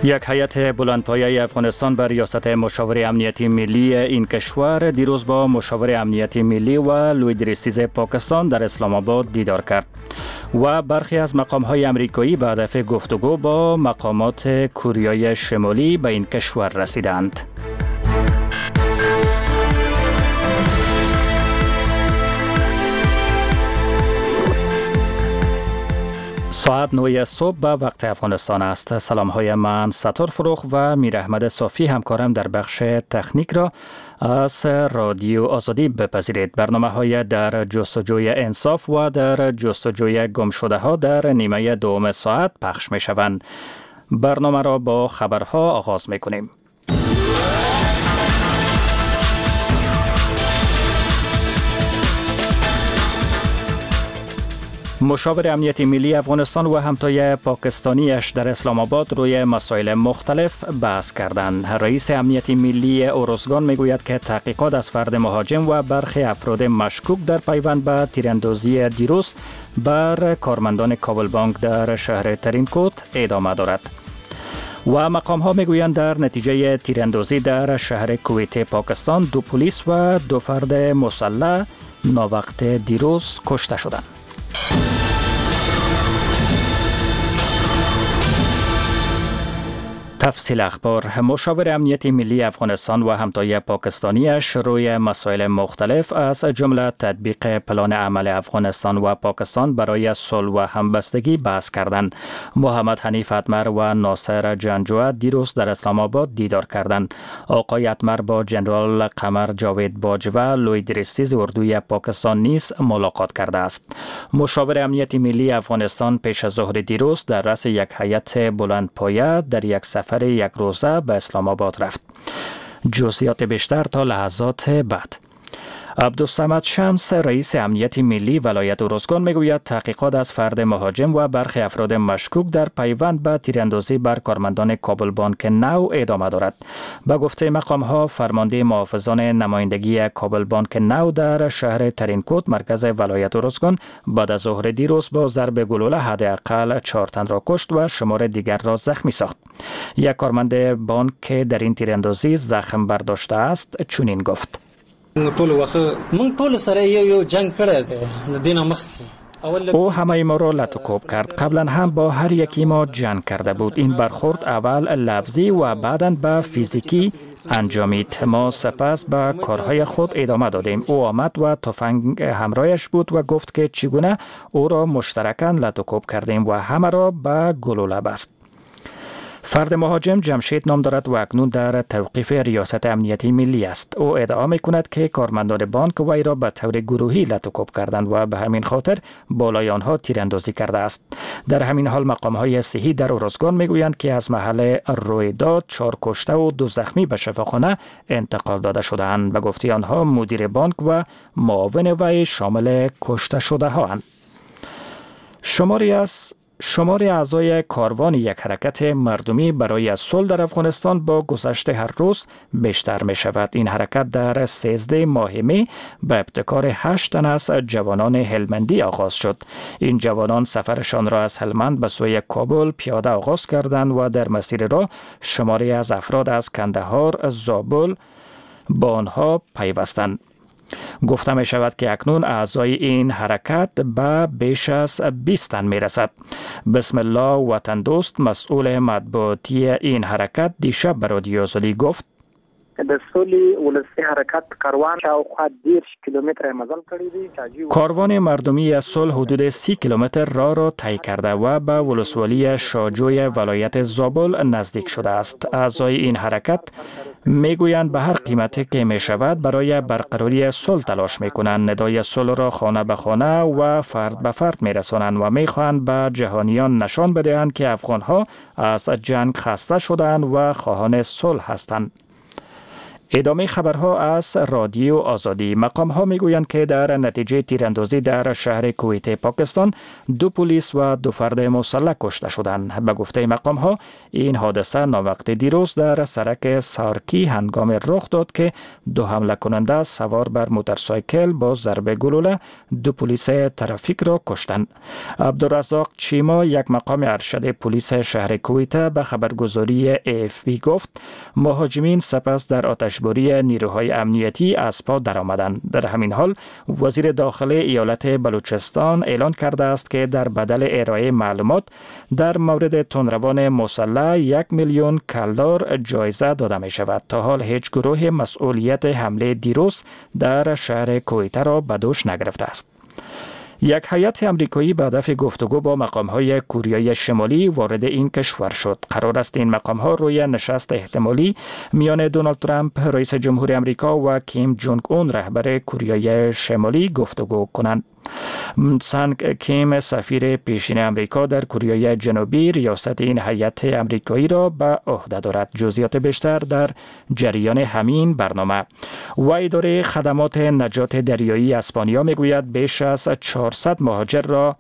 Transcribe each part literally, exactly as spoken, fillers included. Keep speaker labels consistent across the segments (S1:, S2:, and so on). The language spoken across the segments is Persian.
S1: یک هیئت بلندپایه افغانستان بر ریاست مشاور امنیتی ملی این کشور دیروز با مشاور امنیتی ملی و لوی درستیز پاکستان در اسلام آباد دیدار کرد و برخی از مقام‌های امریکایی به هدف گفتگو با مقامات کوریای شمالی به این کشور رسیدند. ساعت نه صبح به وقت افغانستان است. سلام های من ستار فروخ و میر احمد صافی همکارم در بخش تکنیک را از رادیو آزادی بپذیرید. برنامه های در جستجوی انصاف و در جستجوی گم شده ها در نیمه دوم ساعت پخش می شوند. برنامه را با خبرها آغاز می کنیم. مشاور امنیتی ملی افغانستان و همتای پاکستانیش در اسلام آباد روی مسائل مختلف بحث کردند. رئیس امنیتی ملی اورزگان میگوید که تحقیقات از فرد مهاجم و برخی افراد مشکوک در پیوند به تیراندازی دیروز بر کارمندان کابل بانک در شهر ترینکوت ادامه دارد. و مقام ها میگویند در نتیجه تیراندازی در شهر کویت پاکستان دو پلیس و دو فرد مسلح ناوقت دیروز کشته شدند. تفصیل اخبار. مشاور امنیتی ملی افغانستان و همتای پاکستانیش روی مسائل مختلف از جمله تطبیق پلان عمل افغانستان و پاکستان برای صلح و همبستگی بحث کردند. محمد حنیف اتمر و ناصر جنجوه دیروز در اسلام آباد دیدار کردند. آقای اتمر با جنرال قمر جاوید باجوه لوی درستیز اردوی پاکستان نیز ملاقات کرده است. مشاور امنیتی ملی افغانستان پیش از ظهر دیروز در رأس یک هیئت بلندپایه در یک سفر یک روزه به اسلام آباد رفت. جزئیات بیشتر تا لحظات بعد. عبدالصمد شمس رئیس امنیتی ملی ولایت اورزگان میگوید تحقیقات از فرد مهاجم و برخی افراد مشکوک در پیوند به تیراندازی بر کارمندان کابل بانک نو ادامه دارد. به گفته مقام ها فرمانده محافظان نمایندگی کابل بانک نو در شهر ترینکوت مرکز ولایت اورزگان بعد از ظهر دیروز با ضرب گلوله حداقل چهار تن را کشت و شمار دیگر را زخمی ساخت. یک کارمند بانک که در این تیراندازی زخم برداشته است چنین گفت:
S2: ټول وخت مونږ ټول سره یو یو جنگ کړی دی د دینه مخکې.
S1: او همه ما را لطوکوب کرد. قبلا هم با هر یکی ما جنگ کرده بود. این برخورد اول لفظی و بعداً به فیزیکی انجامید. ما سپس به کارهای خود ادامه دادیم. او آمد و تفنگ همراهش بود و گفت که چگونه او را مشترکاً لطوکوب کردیم و همه را به گلوله بست. فرد مهاجم جمشید نام دارد و اکنون در توقیف ریاست امنیتی ملی است. او ادعا می کند که کارمندان بانک وی را به طور گروهی لطوکوب کردند و به همین خاطر بالای آنها تیراندازی کرده است. در همین حال مقام های صحی در اورزگان می گویند که از محل رویداد چهار کشته و دو زخمی به شفاخانه انتقال داده شدند. به گفته آنها مدیر بانک و معاون وی شامل کشته شده ها اند. شماری از شمار اعضای کاروان یک حرکت مردمی برای صلح در افغانستان با گذشت هر روز بیشتر می شود. این حرکت در سیزده ماه می به ابتکار هشت تن از جوانان هلمندی آغاز شد. این جوانان سفرشان را از هلمند به سوی کابل پیاده آغاز کردند و در مسیر را شماری از افراد از کندهار، زابل با آنها پیوستند. گفته می شود که اکنون اعضای این حرکت به بیش از بیست تن می رسد. بسم الله وطن دوست مسئول مطبوعاتی این حرکت دیشب به رادیو آزادی گفت:
S3: د سولې ولسی حرکت کاروان شاوخوا دیرش کیلومتر مزل کړی دی.
S1: کاروان مردمی صلح حدود سی کیلومتر راه را طی کرده و به ولسوالی شاجوی ولایت زابل نزدیک شده است. اعضای این حرکت میگویند به هر قیمتی که می شود برای برقراری صلح تلاش می کنند. ندای صلح را خانه به خانه و فرد به فرد می رسانند و می خواهند به جهانیان نشان بدهند که افغانها از جنگ خسته شدند و خواهان صلح هستند. ادامه خبرها از رادیو آزادی. مقام ها می گویند که در نتیجه تیراندازی در شهر کویت پاکستان دو پلیس و دو فرد مسلح کشته شدند. به گفته مقام ها این حادثه ناوقت دیروز در سرک سارکی هنگام رخ داد که دو حمله کننده سوار بر موتورسایکل با ضرب گلوله دو پلیس ترافیک را کشتند. عبدالرزاق چیما یک مقام ارشد پلیس شهر کویت به خبرگزاری ای اف پی گفت مهاجمین سپس در آتشباری نیروهای امنیتی از پا درآمدند. در همین حال وزیر داخلی ایالت بلوچستان اعلان کرده است که در بدل ارائه معلومات در مورد تندروان مسلح یک میلیون کلدار جایزه داده می شود. تا حال هیچ گروه مسئولیت حمله دیروز در شهر کویت را به دوش نگرفته است. یک هیئت امریکایی به هدف گفتگو با مقام‌های کوریای شمالی وارد این کشور شد. قرار است این مقام‌ها روی نشست احتمالی میان دونالد ترامپ رئیس جمهور امریکا و کیم جونگ اون رهبر کوریای شمالی گفتگو کنند. سانگ کیم سفیر پیشین امریکا در کوریای جنوبی ریاست این هیئت امریکایی را به عهده دارد. جزئیات بیشتر در جریان همین برنامه. و اداره خدمات نجات دریایی اسپانیا میگوید بیش از چهارصد مهاجر را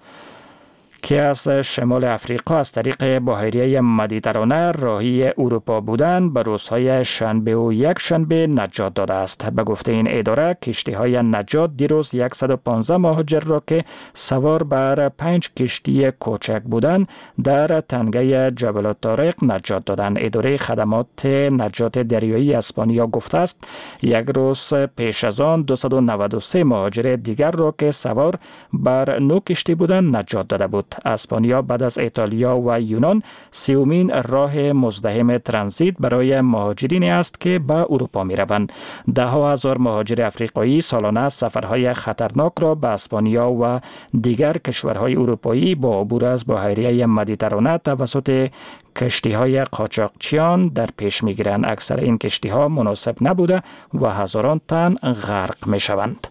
S1: که از شمال افریقا از طریق بحیره مدیترانه راهی اروپا بودند به روزهای شنبه و یک شنبه نجات داده است. به گفته این اداره کشتی‌های نجات دیروز صد و پانزده مهاجر را که سوار بر پنج کشتی کوچک بودند در تنگه جبل الطارق نجات دادند. اداره خدمات نجات دریایی اسپانیا گفته است یک روز پیش از آن دویست و نود و سه مهاجر دیگر را که سوار بر نه کشتی بودند نجات داده بود. اسپانیا بعد از ایتالیا و یونان سومین راه مزدحم ترانزیت برای مهاجرین است که به اروپا می روند. ده ها هزار مهاجر افریقایی سالانه سفرهای خطرناک را به اسپانیا و دیگر کشورهای اروپایی با عبور از بحیره مدیترانه توسط کشتی‌های قاچاقچیان در پیش می‌گیرند. اکثر این کشتی‌ها مناسب نبوده و هزاران تن غرق می‌شوند.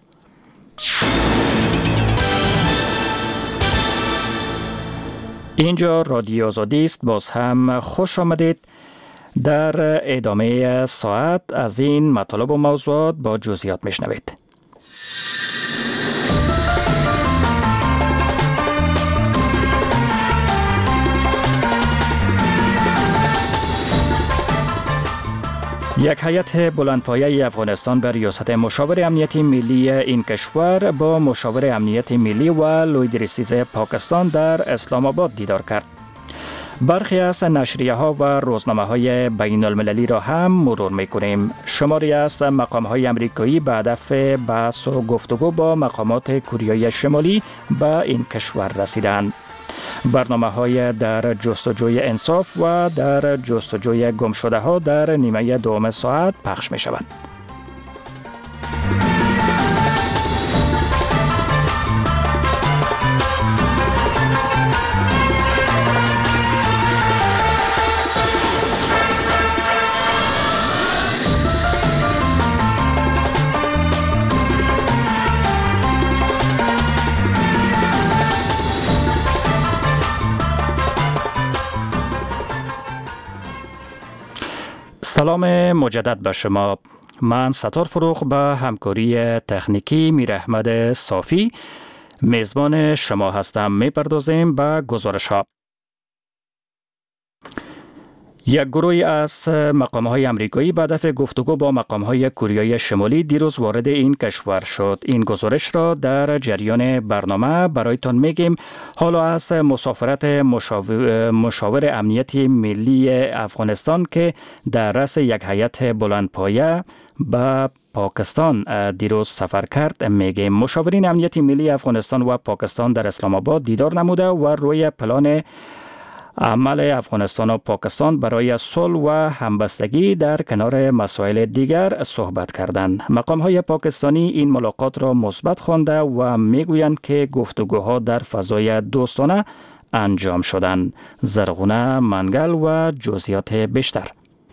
S1: اینجا رادیو آزادی است. باز هم خوش آمدید. در ادامه ساعت از این مطالب و موضوعات با جزئیات میشنوید. یک هیئت بلندپایه افغانستان به ریاست مشاور امنیتی ملی این کشور با مشاور امنیتی ملی و لویدریسیز پاکستان در اسلام آباد دیدار کرد. برخی از نشریه ها و روزنامه های بین المللی را هم مرور می کنیم. شماری از مقام های امریکایی به هدف بحث و گفتگو با مقامات کوریای شمالی به این کشور رسیدند. برنامه های در جستجوی انصاف و در جستجوی گم شده ها در نیمه دوم ساعت پخش می شوند. سلام مجدد به شما. من ستار فروغ به همکاری تکنیکی میر احمد صافی میزبان شما هستم. میپردازیم به گزارش ها. یک گروهی از مقام‌های امریکایی به هدف گفتگو با مقام‌های کوریای شمالی دیروز وارد این کشور شد. این گزارش را در جریان برنامه برایتان میگیم. حالا از مسافرت مشاور, مشاور امنیتی ملی افغانستان که در رأس یک هیئت بلندپایه به پاکستان دیروز سفر کرد میگیم. مشاورین امنیتی ملی افغانستان و پاکستان در اسلام آباد دیدار نموده و روی پلان عمل افغانستان و پاکستان برای صلح و همبستگی در کنار مسائل دیگر صحبت کردند. مقام‌های پاکستانی این ملاقات را مثبت خوانده و میگویند که گفتگوها در فضای دوستانه انجام شدند. زرغونه منگل و جزئیات بیشتر.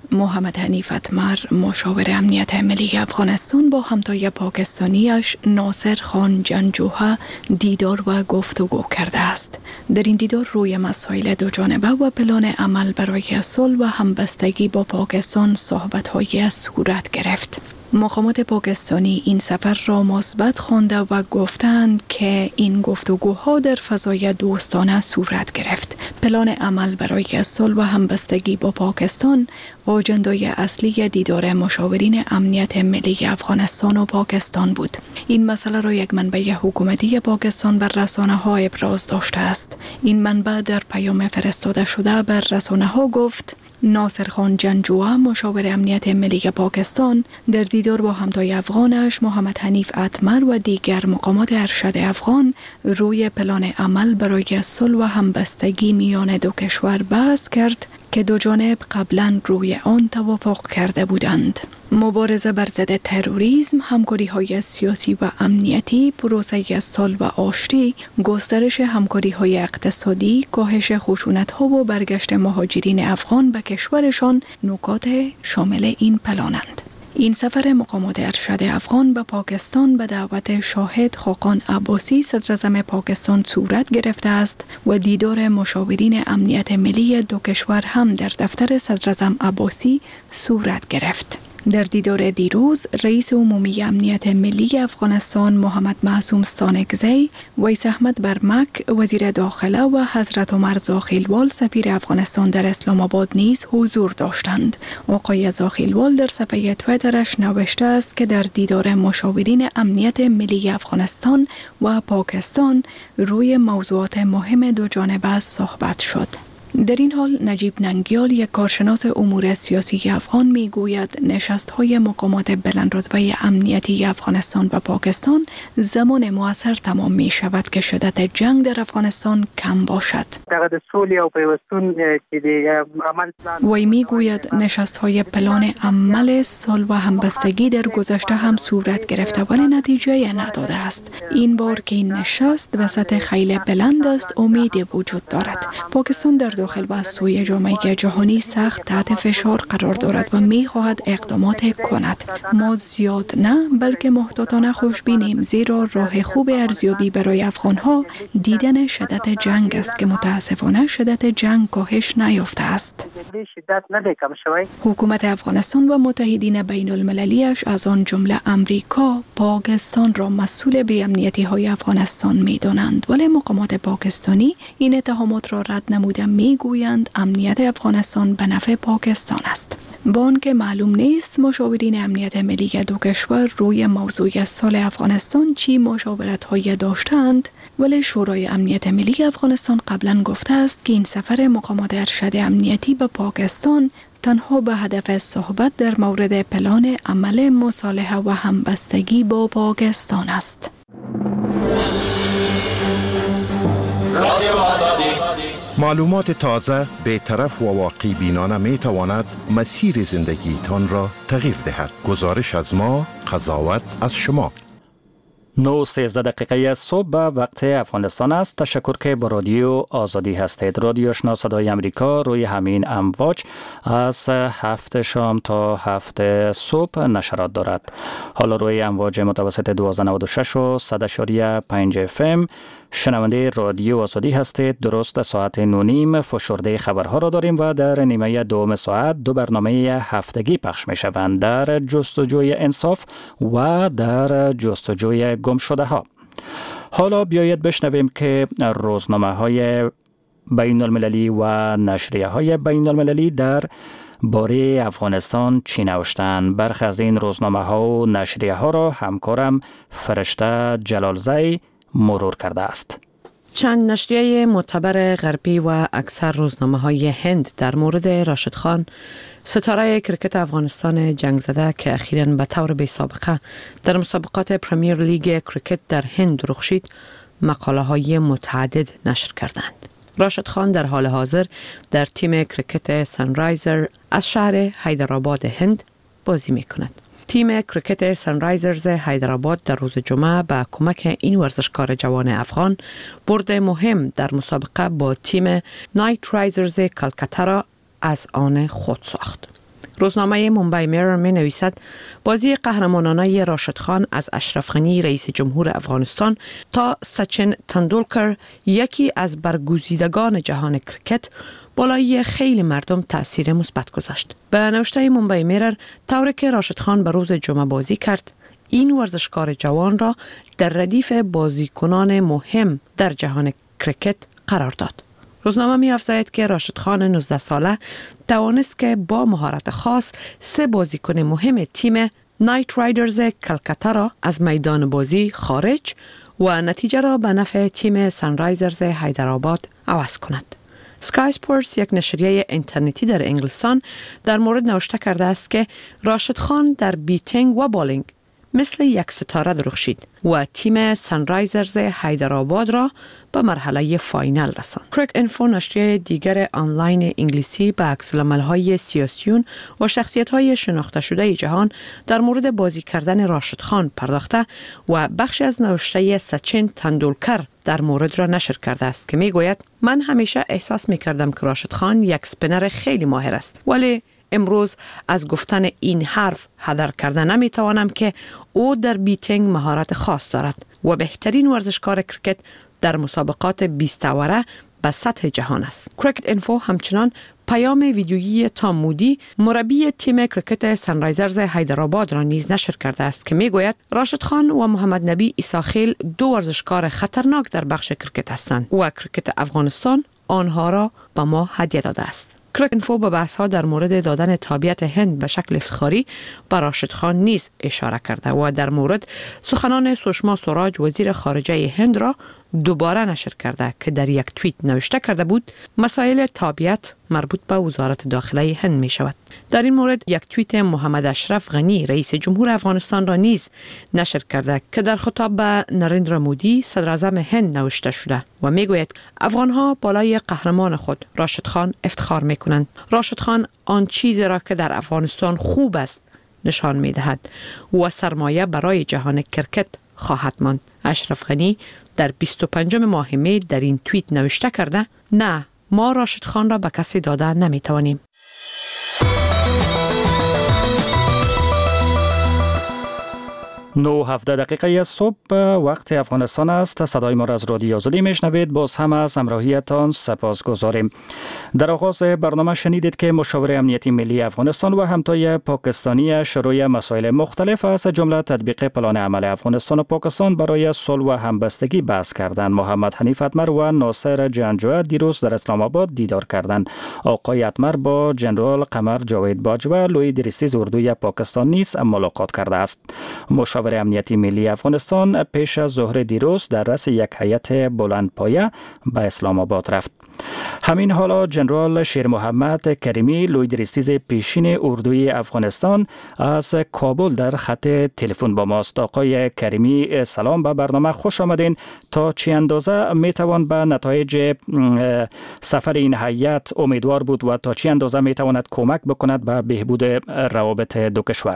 S4: محمد حنیف اتمر مشاور امنیت ملی افغانستان با همتای پاکستانیش ناصر خان جنگجوها دیدار و گفتگو کرده است. در این دیدار روی مسائل دو جانبه و پلان عمل برای صلح و همبستگی با پاکستان صحبت‌های صورت گرفت. مقامات پاکستانی این سفر را مثبت خوانده و گفتند که این گفتگوها در فضای دوستانه صورت گرفت. پلان عمل برای صلح و همبستگی با پاکستان آجندای اصلی دیدار مشاورین امنیت ملی افغانستان و پاکستان بود. این مسئله را یک منبع حکومتی پاکستان بر رسانه‌ها ابراز داشته است. این منبع در پیام فرستاده شده بر رسانه‌ها گفت: ناصر خان جنگجوها مشاور امنیت ملی پاکستان در دیدار با همتای افغانش محمد حنیف اتمر و دیگر مقامات ارشد افغان روی پلان عمل برای صلح و همبستگی میان دو کشور بحث کرد که دو جانب قبلا روی آن توافق کرده بودند. مبارزه بر ضد تروریسم، همکاری‌های سیاسی و امنیتی، پروسه صلح و آشتی، گسترش همکاری‌های اقتصادی، کاهش خشونت‌ها و برگشت مهاجرین افغان به کشورشان نکات شامل این پلانند. این سفر مقامات ارشد افغان به پاکستان به دعوت شاهد خاقان عباسی صدر اعظم پاکستان صورت گرفته است و دیدار مشاورین امنیت ملی دو کشور هم در دفتر صدر اعظم عباسی صورت گرفت. در دیدار دیروز رئیس عمومی امنیت ملی افغانستان محمد معصوم ستانکزی، ویس احمد برمک وزیر داخله و حضرت عمر زاخیلوال سفیر افغانستان در اسلام آباد نیز حضور داشتند. آقای زاخیلوال در صفحه تویترش نوشته است که در دیدار مشاورین امنیت ملی افغانستان و پاکستان روی موضوعات مهم دو جانبه صحبت شد. در این حال نجیب ننگیال، یک کارشناس امور سیاسی افغان، می گوید نشست‌های مقامات بلندرتبه امنیتی افغانستان و پاکستان زمان مؤثر تمام می شود که شدت جنگ در افغانستان کم باشد. وی می گوید نشست‌های پلان عمل صلح و همبستگی در گذشته هم صورت گرفته ولی نتیجه نداده است. این بار که این نشست وسط خیلی بلند است، امید وجود دارد. پاکستان در داخل و سوی جامعه جهانی سخت تحت فشار قرار دارد و می خواهد اقدامات کند. ما زیاد نه بلکه محتاطانه خوشبینیم، زیرا راه خوب ارزیابی برای افغانها دیدن شدت جنگ است که متاسفانه شدت جنگ کاهش نیافته است. حکومت افغانستان و متحدین بین المللیش از آن جمله امریکا پاکستان را مسئول بی‌امنیتی های افغانستان می دانند، ولی مقامات پاکستانی این اتهامات را رد نموده می گویند امنیت افغانستان به نفع پاکستان است. با آنکه معلوم نیست مشاورین امنیت ملی دو کشور روی موضوع صلح افغانستان چی مشاورت‌های داشتند، ولی شورای امنیت ملی افغانستان قبلا گفته است که این سفر مقامات ارشد امنیتی به پاکستان تنها به هدف صحبت در مورد پلان عمل مصالحه و همبستگی با پاکستان است.
S5: معلومات تازه، بی‌طرف و واقعی بینانه می تواند مسیر زندگیتان را تغییر دهد. گزارش از ما، قضاوت از شما.
S1: نو سیزده دقیقه صبح به وقت افغانستان است. تشکر که با رادیو آزادی هستید. رادیو آشنا صدای امریکا روی همین امواج از هفت شام تا هفت صبح نشرات دارد. حالا روی امواج متوسط دوازده نود و شش و صد اشاریه پنج اف ام شنونده رادیو آزادی هستید. درست ساعت نونیم فشرده خبرها را داریم و در نیمه دوم ساعت دو برنامه هفتگی پخش می شوند، در جستجوی انصاف و در جستجوی گم شده ها. حالا بیایید بشنویم که روزنامه های بین المللی و نشریه های بین المللی در باره افغانستان چی نوشتند. برخی از این روزنامه ها و نشریه ها را همکارم فرشته جلالزی مرور کرده است.
S6: چند نشریه معتبر غربی و اکثر روزنامه‌های هند در مورد راشد خان، ستاره کرکت افغانستان جنگ زده که اخیراً به طور بی سابقه در مسابقات پرمیر لیگ کرکت در هند رخصید، مقاله‌های متعدد نشر کردند. راشد خان در حال حاضر در تیم کرکت سنرایزر از شهر حیدرآباد هند بازی می‌کند. تیم کرکت سنرایزرز حیدرآباد در روز جمعه با کمک این ورزشکار جوان افغان برد مهم در مسابقه با تیم نایت رایزرز کلکتا را از آن خود ساخت. روزنامه مومبای میرر می نویسد بازی قهرمانانه راشد خان از اشرف غنی رئیس جمهور افغانستان تا سچن تندولکر یکی از برگزیدگان جهان کرکت بالای خیلی مردم تأثیر مثبت گذاشت. به نوشته مومبای میرر طوری که راشد خان به روز جمعه بازی کرد این ورزشکار جوان را در ردیف بازیکنان مهم در جهان کرکت قرار داد. روزنامه می افزاید که راشد خان نوزده ساله توانست که با مهارت خاص سه بازیکن مهم تیم نایت رایدرز کلکتا را از میدان بازی خارج و نتیجه را به نفع تیم سنرایزرز حیدرآباد عوض کند. سکای اسپورتس یک نشریه اینترنتی در انگلستان در مورد نوشته کرده است که راشد خان در بیتینگ و بالینگ مثل یک ستاره درخشید و تیم سنرایزرز حیدرآباد را به مرحله فاینال رساند. کرک اینفو نشریه دیگر آنلاین انگلیسی به عکس‌العمل‌های سیاسیون و شخصیت‌های شناخته شده جهان در مورد بازی کردن راشد خان پرداخته و بخشی از نوشته سچن تندولکر در مورد را نشر کرده است که میگوید من همیشه احساس می‌کردم که راشد خان یک اسپینر خیلی ماهر است، ولی امروز از گفتن این حرف حذر کرده نمیتوانم که او در بیتینگ مهارت خاص دارد و بهترین ورزشکار کرکت در مسابقات بیست اوره به سطح جهان است. کرکت اینفو همچنان پیام ویدیویی تام مودی مربی تیم کرکت سنرایزرز حیدرآباد را نیز نشر کرده است که میگوید راشد خان و محمد نبی ایساخیل دو ورزشکار خطرناک در بخش کرکت هستند و کرکت افغانستان آنها را به ما هدیه داده است. کرک اینفو به بحث ها در مورد دادن تابعیت هند به شکل افتخاری به راشد خان نیز اشاره کرده و در مورد سخنان سشما سوراج وزیر خارجه هند را دوباره نشر کرده که در یک توییت نوشته کرده بود مسائل تابعیت مربوط به وزارت داخله هند می شود. در این مورد یک توییت محمد اشرف غنی رئیس جمهور افغانستان را نیز نشر کرده که در خطاب به نریندرا مودی صدر اعظم هند نوشته شده و می گوید افغانها بالای قهرمان خود راشد خان افتخار می کنند. راشد خان آن چیزی را که در افغانستان خوب است نشان می دهد و سرمایه برای جهان کرکت خواهد ماند. اشرف غنی در بیست و پنجم ماه می در این توییت نوشته کرده نه ما راشد خان را به کسی داده نمی توانیم.
S1: نه هفده دقیقه صبح وقت افغانستان است. صدای ما را از رادیو آزادی میشنوید. باز هم از همراهیتان سپاس گذاریم. در آغاز برنامه شنیدید که مشاور امنیتی ملی افغانستان و همتای پاکستانی شروع مسائل مختلف از جمله تطبیق پلان عمل افغانستان و پاکستان برای صلح و همبستگی بحث کردند. محمد حنیف اتمر و ناصر جنجوه دیروز در اسلام آباد دیدار کردند. آقای اتمر با جنرال قمر جاوید باجوه لوی درستیز اردوی پاکستان نیز ملاقات کرده است. مشاور امنیتی ملی افغانستان پیش از ظهر دیروز در رأس یک هیئت بلندپایه به اسلام آباد رفت. همین حالا جنرال شیر محمد کریمی لوی درستیز پیشین اردوی افغانستان از کابل در خط تلفن با ماست. آقای کریمی سلام، به برنامه خوش آمدین. تا چه اندازه میتوان به نتایج سفر این هیئت امیدوار بود و تا چه اندازه میتواند کمک بکند به بهبود روابط دو کشور؟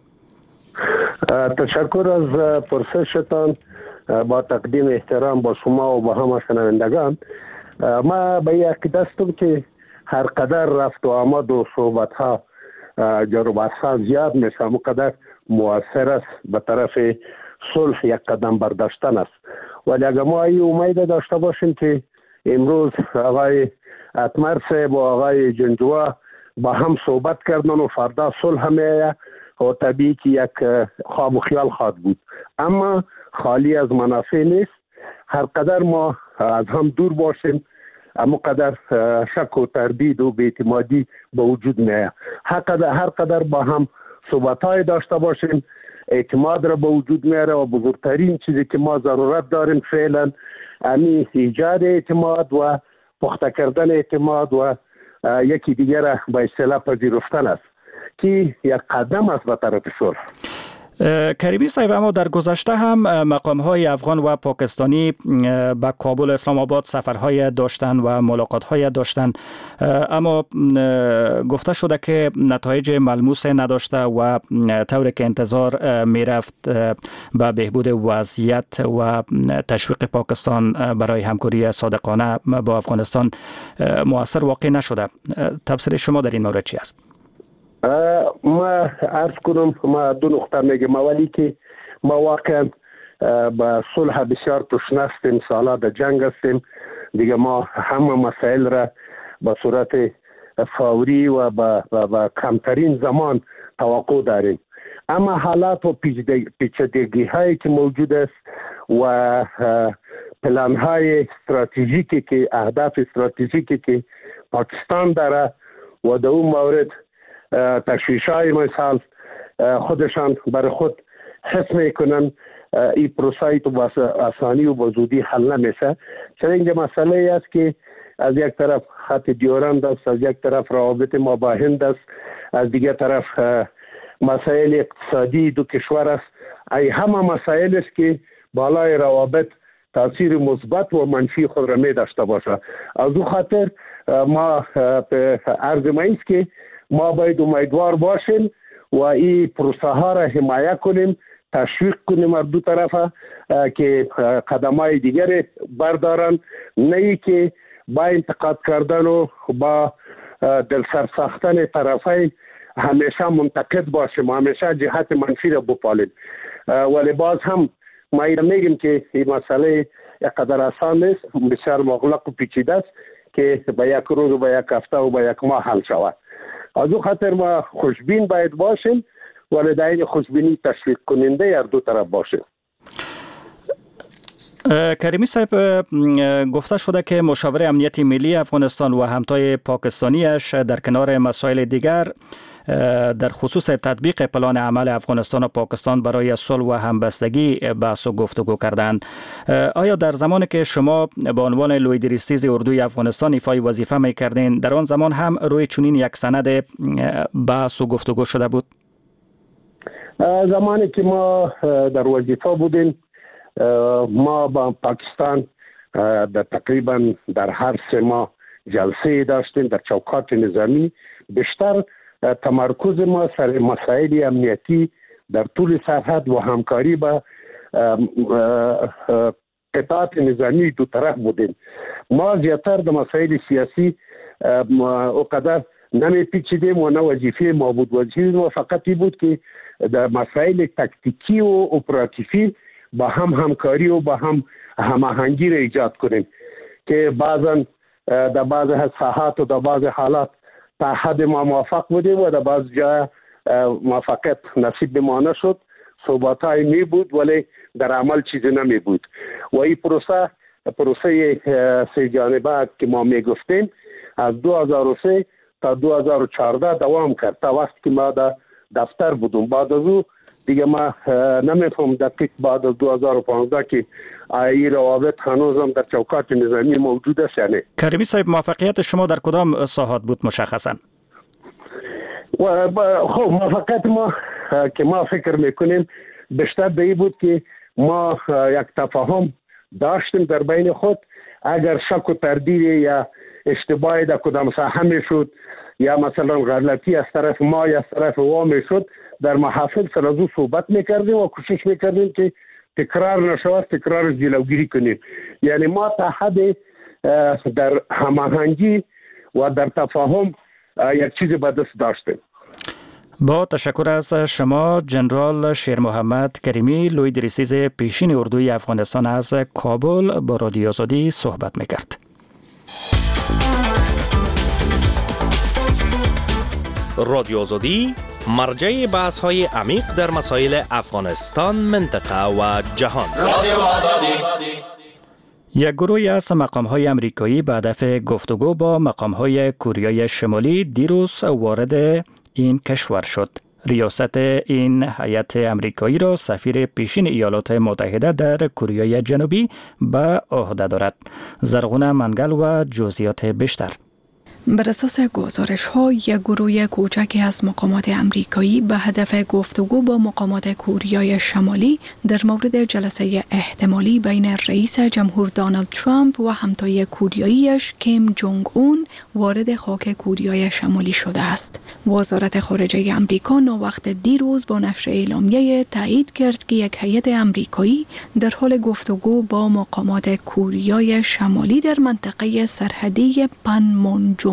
S7: تشکر از پرسشتان. با تقدیم احترام با شما و با همه شنوندگان، ما به این عقیده هستم که هر قدر رفت و آمد و صحبت ها جر و بحث ها زیاد میشه اونقدر مؤثر است به طرف صلح یک قدم برداشتن است. ولی اگر ما این امید داشته باشیم که امروز آقای اتمر صاحب و آقای جنجوه با هم صحبت کردن و فردا صلح میایه و طبیعی که یک خواب و خیال خواهد بود، اما خالی از منافع نیست. هر قدر ما از هم دور باشیم اما قدر شک و تردید و بی‌اعتمادی به وجود میاد. هر قدر هر قدر با هم صحبت‌های داشته باشیم اعتماد را به وجود میاره و بزرگترین چیزی که ما ضرورت داریم فعلا همین ایجاد اعتماد و پخته کردن اعتماد و یکی دیگر را به اصطلاح پذیرفتن است که یک قدم است به طرف صلح.
S1: کریمی صاحب، اما در گذشته هم مقام‌های افغان و پاکستانی به کابل اسلام آباد سفرهای داشتن و ملاقات‌های داشتن، اما گفته شده که نتایج ملموس نداشته و طوری که انتظار میرفت به بهبود وضعیت و تشویق پاکستان برای همکاری صادقانه با افغانستان مؤثر واقع نشده. تفسیر شما در این مورد چی است؟
S7: ما عرض کنم ما دو نقطه میگم. اولی که ما واقعا با صلح بسیار تشنه هستیم، سالا در جنگ هستیم دیگه. ما همه مسائل را به صورت فوری و با, با, با کمترین زمان توقع داریم. اما حالات و پیچیدگی هایی که موجود است و پلان های استراتژیکی که اهداف استراتژیکی که پاکستان داره و در اون مورد تشویش های مثال خودشان برای خود حس میکنن این پروسه تو با آسانی و با زودی حل نمیشه. چون اینجا مسئله است که از یک طرف خط دیورند است، از یک طرف روابط ما با هند است، از دیگر طرف مسائل اقتصادی دو کشور است. ای همه مسائل است که بالای روابط تاثیر مثبت و منفی خود را می داشته باشه. از او خاطر ما به عرض ما است که ما باید امیدوار باشیم و این پروسه ها را حمایت کنیم، تشویق کنیم از دو طرفه که قدمای دیگر بردارن، نه ای که با انتقاد کردن و با دل سر ساختن طرفای همیشه منتقد باشیم و همیشه جهت منفی را بپالیم. ولی باز هم ما میگیم که این مسئله یقدر آسان نیست، بسیار مغلق و پیچیده است که به یک روز و به یک هفته و به یک ماه حل شود. از او خاطر ما خوشبین باید باشیم ولی در این خوشبینی تشویق کننده هر دو طرف باشیم.
S1: کریمی صاحب، گفته شده که مشاور امنیتی ملی افغانستان و همتای پاکستانیش در کنار مسائل دیگر در خصوص تطبیق پلان عمل افغانستان و پاکستان برای صلح و همبستگی بحث و گفتگو کردند. آیا در زمانی که شما به عنوان لوی دریستیز اردوی افغانستان ایفای وظیفه می‌کردین در آن زمان هم روی چنین یک سند بحث و گفتگو شده بود؟
S7: زمانی که ما در وظیفه بودیم ما با پاکستان در تقریبا در هر سه ماه جلسه داشتیم در چوکات نظامی. بیشتر تمرکز ما سر مسائل امنیتی در طول سرحد و همکاری با قطاعات نظامی دو طرف بودیم. ما زیادتر در مسائل سیاسی اوقدر نمی پیچیدیم و نه وظیفه ما بود. وظیفه ما فقط بود که در مسائل تکتیکی و اپراتیفی با هم همکاری و با هم هماهنگی را ایجاد کنیم که بعضا در بعض ساحات و در بعض حالات تا حد ما موافق بودیم و در بعض جا موافقت نصیب ما نشد. صحبت های می بود ولی در عمل چیزی نمی بود و این پروسه پروسه سه جانبه که ما می گفتیم از دو هزار و سه تا دو هزار و چهارده دوام کرد تا وقتی که ما در دفتر بودم. بعد از او دیگه ما نمیفهم دقیق بعد از دو هزار و پانزده که این روابط هنوزم در چوکات نظامی موجود است یعنی.
S1: کریمی صاحب، موفقیت شما در کدام ساحات بود مشخصا؟
S7: خب موفقیت ما که ما فکر میکنیم بیشتر به این بود که ما یک تفاهم داشتیم در بین خود. اگر شک و تردید یا اشتباهی در کدام ساحه میشد یا مثلا غلطی از طرف ما یا از طرف او میشد در محافل سر از او صحبت میکردیم و کوشش میکردیم که تکرار نشود، تکرار جلوگیری کنیم. یعنی ما تا حد در هماهنگی و در تفاهم یک چیز به دست داشتیم.
S1: با تشکر از شما جنرال شیر محمد کریمی، لوی دریستیز پیشین اردوی افغانستان از کابل با رادیو آزادی صحبت میکرد.
S8: رادیو آزادی مرجع بحث های عمیق در مسائل افغانستان، منطقه و جهان. رادیو آزادی.
S1: یک گروهی از مقام‌های امریکایی به هدف گفتگو با مقام‌های کوریای شمالی دیروز وارد این کشور شد. ریاست این هیئت امریکایی را سفیر پیشین ایالات متحده در کره جنوبی به عهده دارد. زرغونه منگل و جزئیات بیشتر.
S4: بر اساس گزارش ها، یک گروه کوچکی از مقامات امریکایی به هدف گفتگو با مقامات کوریای شمالی در مورد جلسه احتمالی بین رئیس جمهور دونالد ترامپ و همتای کوریاییش کیم جونگ اون وارد خاک کوریای شمالی شده است. وزارت خارجه امریکا ناوقت دیروز با نشر اعلامیه تایید کرد که یک هیئت امریکایی در حال گفتگو با مقامات کوریای شمالی در منطقه سرحدی پنمونجوم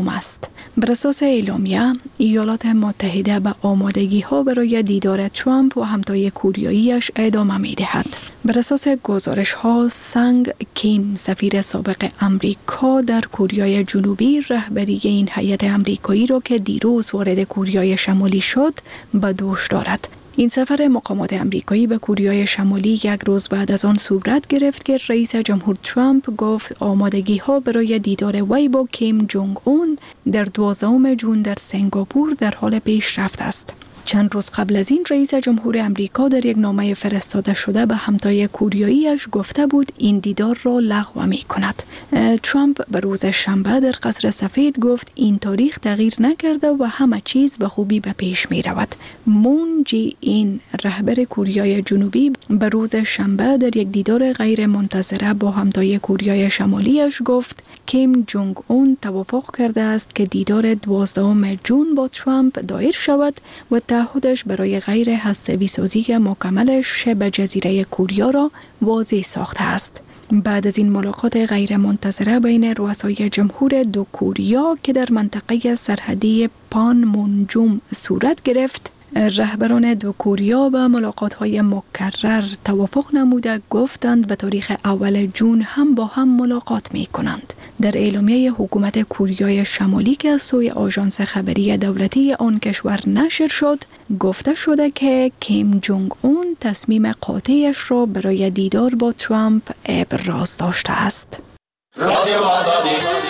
S4: دوم است. بر اساس اعلامیه، ایالات متحده به آمادگی ها برای دیدار ترامپ و همتای کوریاییش ادامه می دهد. بر اساس گزارش ها، سنگ کیم، سفیر سابق امریکا در کوریای جنوبی، رهبری این هیئت امریکایی را که دیروز وارد کوریای شمالی شد به دوش دارد. این سفر مقامات امریکایی به کوریای شمالی یک روز بعد از آن صورت گرفت که رئیس جمهور ترامپ گفت آمادگی ها برای دیدار وی با کیم جونگ اون در دوازدهم ژوئن در سنگاپور در حال پیشرفت است. چند روز قبل از این رئیس جمهور امریکا در یک نامه فرستاده شده به همتای کوریاییش گفته بود این دیدار را لغو می کند. ترامپ به روز شنبه در قصر سفید گفت این تاریخ تغییر نکرده و همه چیز به خوبی به پیش می رود. مون جی این رهبر کوریای جنوبی به روز شنبه در یک دیدار غیر منتظره با همتای کوریای شمالیش گفت کیم جونگ اون توافق کرده است که دیدار دوازدهم ژوئن با ترامپ دایر شود و تعهدش برای غیر هسته‌ای سازی مکمل شبه جزیره کوریا را واضح ساخته است. بعد از این ملاقات غیر منتظره بین رؤسای جمهور دو کوریا که در منطقه سرحدی پانمونجوم صورت گرفت، رهبران دو کوریا به ملاقات‌های مکرر توافق نموده گفتند به تاریخ اول ژوئن هم با هم ملاقات می‌کنند. در اعلامیه حکومت کوریای شمالی که از سوی آژانس خبری دولتی آن کشور نشر شد، گفته شده که کیم جونگ اون تصمیم قاطعش را برای دیدار با ترامپ ابراز داشته است. رادیو آزادی.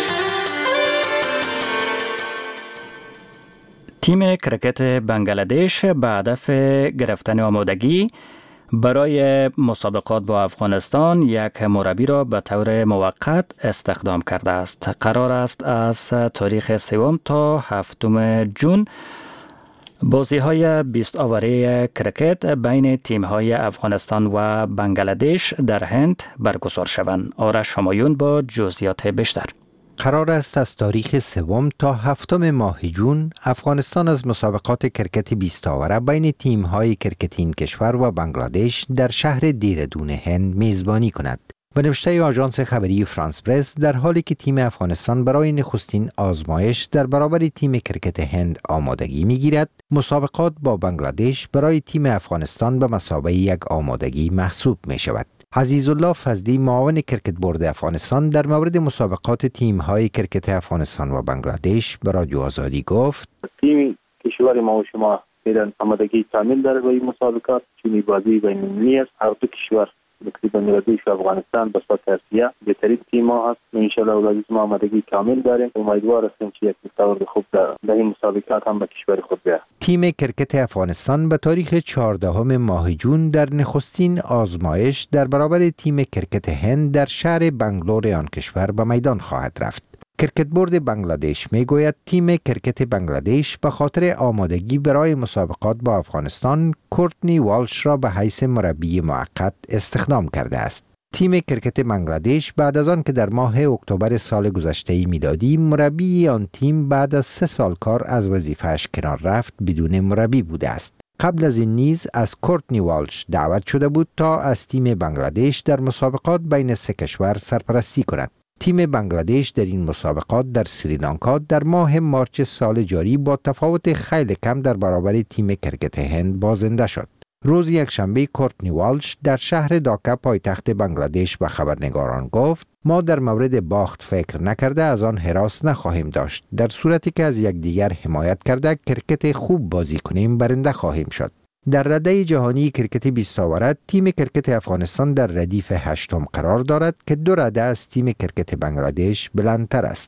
S1: تیم کرکت بنگلادش به هدف گرفتن آمادگی برای مسابقات با افغانستان یک مربی را به طور موقت استخدام کرده است. قرار است از تاریخ سوم تا هفتم ژوئن بازی های بیست آوره کرکت بین تیم های افغانستان و بنگلادش در هند برگزار شوند. آرش همایون با جزئیات بیشتر.
S9: قرار است از تاریخ سوم تا هفتم ماه ژوئن افغانستان از مسابقات کرکت بیست آوره بین تیم‌های کرکت این کشور و بنگلادش در شهر دیردون هند میزبانی کند. به نوشته آژانس خبری فرانس پرس، در حالی که تیم افغانستان برای نخستین آزمایش در برابر تیم کرکت هند آمادگی می‌گیرد، مسابقات با بنگلادش برای تیم افغانستان به مثابه یک آمادگی محسوب می‌شود. عزیزالله فضلی، معاون کرکت بورد افغانستان، در مورد مسابقات تیم‌های کرکت افغانستان و بنگلادش به رادیو آزادی گفت:
S10: تیم کشور ما و شما فعلا آمادگی کامل داره برای مسابقات، چون بازی بین‌المللی است. هر دو کشور مثل بنگلادش و افغانستان به صورت ارتیا بهترین تیم ها هست. انشالله اولادی ما آمادگی کامل داریم. امیدوار هستیم که یک مستوی خوب در این مسابقات هم به کشور خود بیاید.
S9: تیم کرکت افغانستان به تاریخ چهاردهم ماه ژوئن در نخستین آزمایش در برابر تیم کرکت هند در شهر بنگلور آن کشور به میدان خواهد رفت. کرکت بورد بنگلادش میگوید تیم کرکت بنگلادش به خاطر آمادگی برای مسابقات با افغانستان کورتنی والش را به حیث مربی موقت استخدام کرده است. تیم کرکت بنگلادش بعد از آن که در ماه اکتبر سال گذشته میلادی مربی آن تیم بعد از سه سال کار از وظیفه‌اش کنار رفت، بدون مربی بوده است. قبل از این نیز از کورتنی والش دعوت شده بود تا از تیم بنگلادش در مسابقات بین سه کشور سرپرستی کند. تیم بنگلادش در این مسابقات در سریلانکا در ماه مارچ سال جاری با تفاوت خیلی کم در برابر تیم کرکت هند بازنده شد. روز یکشنبه کورتنی والش در شهر داکا پایتخت بنگلادش به خبرنگاران گفت: ما در مورد باخت فکر نکرده از آن هراس نخواهیم داشت. در صورتی که از یکدیگر حمایت کرده کرکت خوب بازی کنیم برنده خواهیم شد. در رده جهانی کرکت بیست آوره تیم کرکت افغانستان در ردیف هشتم قرار دارد که دو رده از تیم کرکت بنگلادش بلندتر است.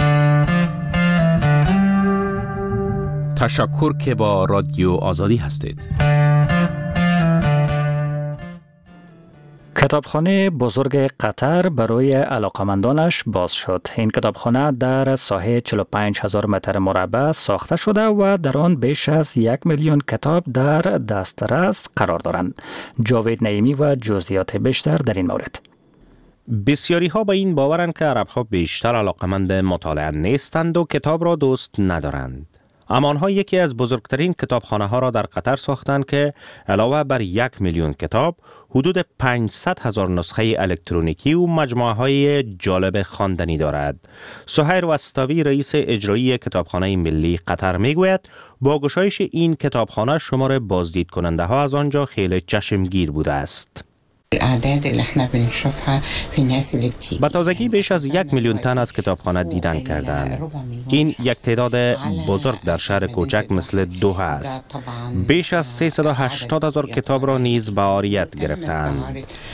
S11: تشکر که با رادیو آزادی هستید.
S1: کتابخانه بزرگ قطر برای علاقمندانش باز شد. این کتابخانه در ساحه چهل و پنج هزار متر مربع ساخته شده و در آن بیش از یک میلیون کتاب در دسترس قرار دارند. جاوید نعیمی و جزئیات بیشتر در این مورد.
S8: بسیاری ها به این باورند که عرب ها بیشتر علاقمند مطالعه نیستند و کتاب را دوست ندارند. اما آنها یکی از بزرگترین کتابخانه ها را در قطر ساختند که علاوه بر یک میلیون کتاب، حدود پانصد هزار نسخه الکترونیکی و مجموعه های جالب خواندنی دارد. سهیر وستاوی رئیس اجرایی کتابخانه ملی قطر میگوید با گشایش این کتابخانه شمار بازدید کننده ها از آنجا خیلی چشمگیر بوده است. به تازگی بیش از یک میلیون تن از کتابخانه دیدن کردند. این یک تعداد بزرگ در شهر کوچک مثل دوحه است. بیش از سیصد و هشتاد هزار کتاب را نیز به عاریت گرفتند.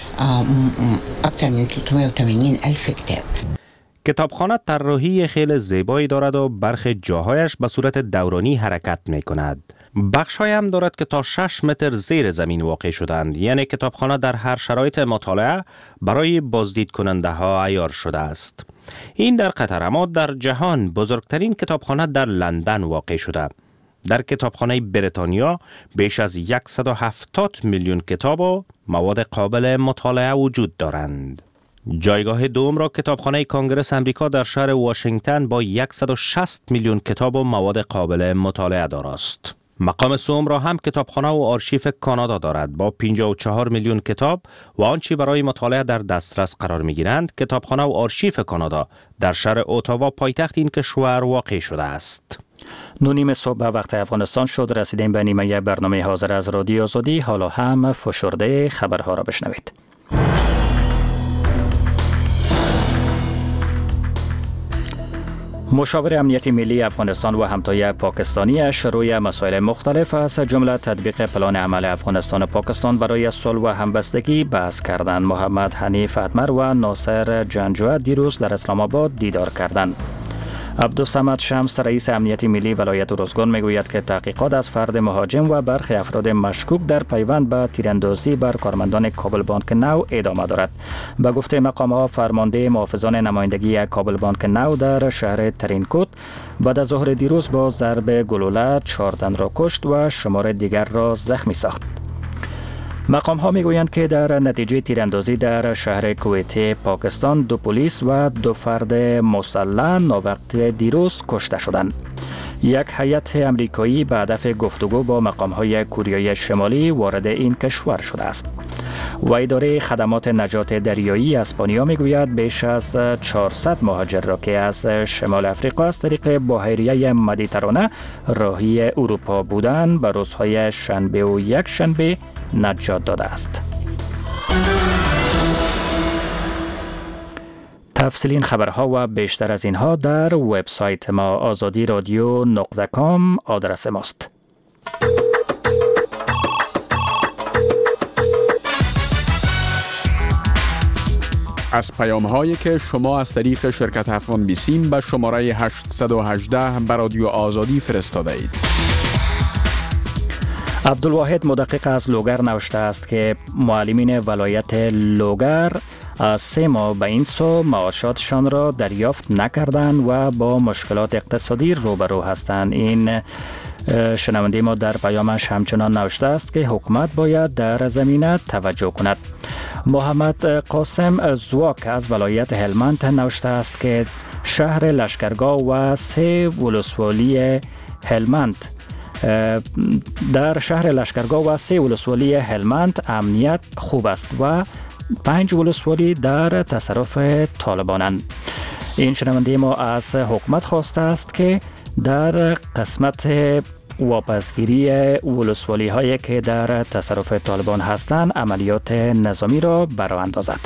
S8: کتابخانه طراحی خیلی زیبایی دارد و برخی جاهایش به صورت دورانی حرکت می کند. بخش‌های هم دارد که تا شش متر زیر زمین واقع شدند، یعنی کتابخانه در هر شرایط مطالعه برای بازدید کننده ها عیار شده است. این در قطر، اما در جهان بزرگترین کتابخانه در لندن واقع شده. در کتابخانه بریتانیا بیش از صد و هفتاد میلیون کتاب و مواد قابل مطالعه وجود دارند. جایگاه دوم را کتابخانه کنگره امریکا در شهر واشنگتن با صد و شصت میلیون کتاب و مواد قابل مطالعه دارد. مقام سوم را هم کتابخانه و آرشیف کانادا دارد با پنجاه و چهار میلیون کتاب و آنچه برای مطالعه در دسترس قرار می گیرند. کتابخانه و آرشیف کانادا در شهر اتاوا پایتخت این کشور واقع شده است.
S1: نونیم صبح به وقت افغانستان شد. رسیدیم به نیمه برنامه حاضر از رادیو آزادی. حالا هم فشرده خبرها را بشنوید. مشاور امنیتی ملی افغانستان و همتای پاکستانیش روی مسائل مختلف از جمله تطبیق پلان عمل افغانستان و پاکستان برای صلح و همبستگی بحث کردند. محمد حنیف اتمر و ناصر جنجوه دیروز در اسلام آباد دیدار کردند. عبدالصمد شمس رئیس امنیتی ملی ولایت ارزگان میگوید که تحقیقات از فرد مهاجم و برخی افراد مشکوک در پیوند به تیراندازی بر کارمندان کابل بانک نو ادامه دارد. به گفته مقام‌ها فرمانده محافظان نمایندگی کابل بانک نو در شهر ترینکوت بعد از ظهر دیروز با ضرب گلوله چهار تن را کشت و شمار دیگر را زخمی ساخت. مقام ها می گویند که در نتیجه تیراندازی در شهر کویت پاکستان دو پلیس و دو فرد مسلح ناوقت دیروز کشته شدند. یک هیئت امریکایی به هدف گفتگو با مقام های کوریای شمالی وارد این کشور شده است. و اداره خدمات نجات دریایی اسپانیا می گوید بیش از چهارصد مهاجر را که از شمال افریقا از طریق بحیره مدیترانه راهی اروپا بودند به روزهای شنبه و یک شنبه نجات داده است. تفصیل خبرها و بیشتر از اینها در وبسایت ما آزادی رادیو نقطه کام آدرس ماست.
S12: از پیام هایی که شما از طریق شرکت افغان بیسیم به شماره هشت یک هشت به رادیو آزادی فرستاده اید.
S1: عبدالواحد مدقق از لوگر نوشته است که معلمین ولایت لوگر از سه ماه به این سو معاشاتشان را دریافت نکردند و با مشکلات اقتصادی روبرو هستند. این شنونده ما در پیامش همچنان نوشته است که حکومت باید در زمینه توجه کند. محمد قاسم زواک از ولایت هلمند نوشته است که شهر لشکرگاه و سه ولسوالی هلمند در شهر لشکرگاه و سه ولسوالی هلمند امنیت خوب است و پنج ولسوالی در تصرف طالبانند. این شنونده ما از حکومت خواسته است که در قسمت واپسگیری ولسوالی هایی که در تصرف طالبان هستند عملیات نظامی را برآ اندازد.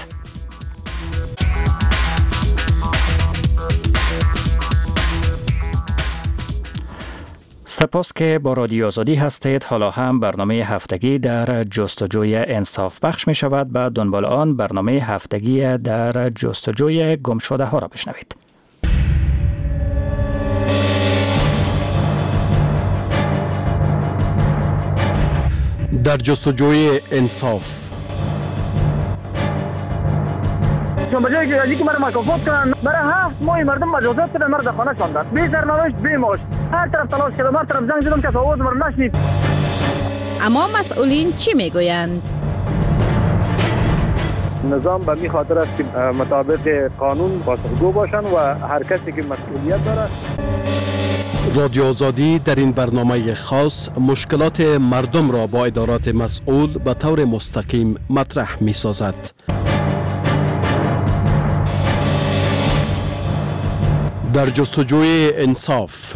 S1: سپاس که با رادیو آزادی هستید. حالا هم برنامه هفتگی در جستجوی انصاف بخش می شود. به دنبال آن برنامه هفتگی در جستجوی گم شده ها را بشنوید.
S12: در جستجوی انصاف
S13: چون به جایی که از اینکه مرا مکافات کنن برای هفت ماه مردم مجازات کردن، مرا در خانه شاندن بی سرنوشت بی معاش. هر طرف تلاش کردم، هر طرف زنگ زدم که آواز مرا نشنید.
S14: اما مسئولین چی میگویند؟
S10: نظام به می خاطر است که مطابق قانون پاسخگو باشند و هر کسی که مسئولیت داره.
S15: رادیو آزادی در این برنامه خاص مشکلات مردم را با ادارات مسئول به طور مستقیم مطرح می سازد. در جستجوی انصاف.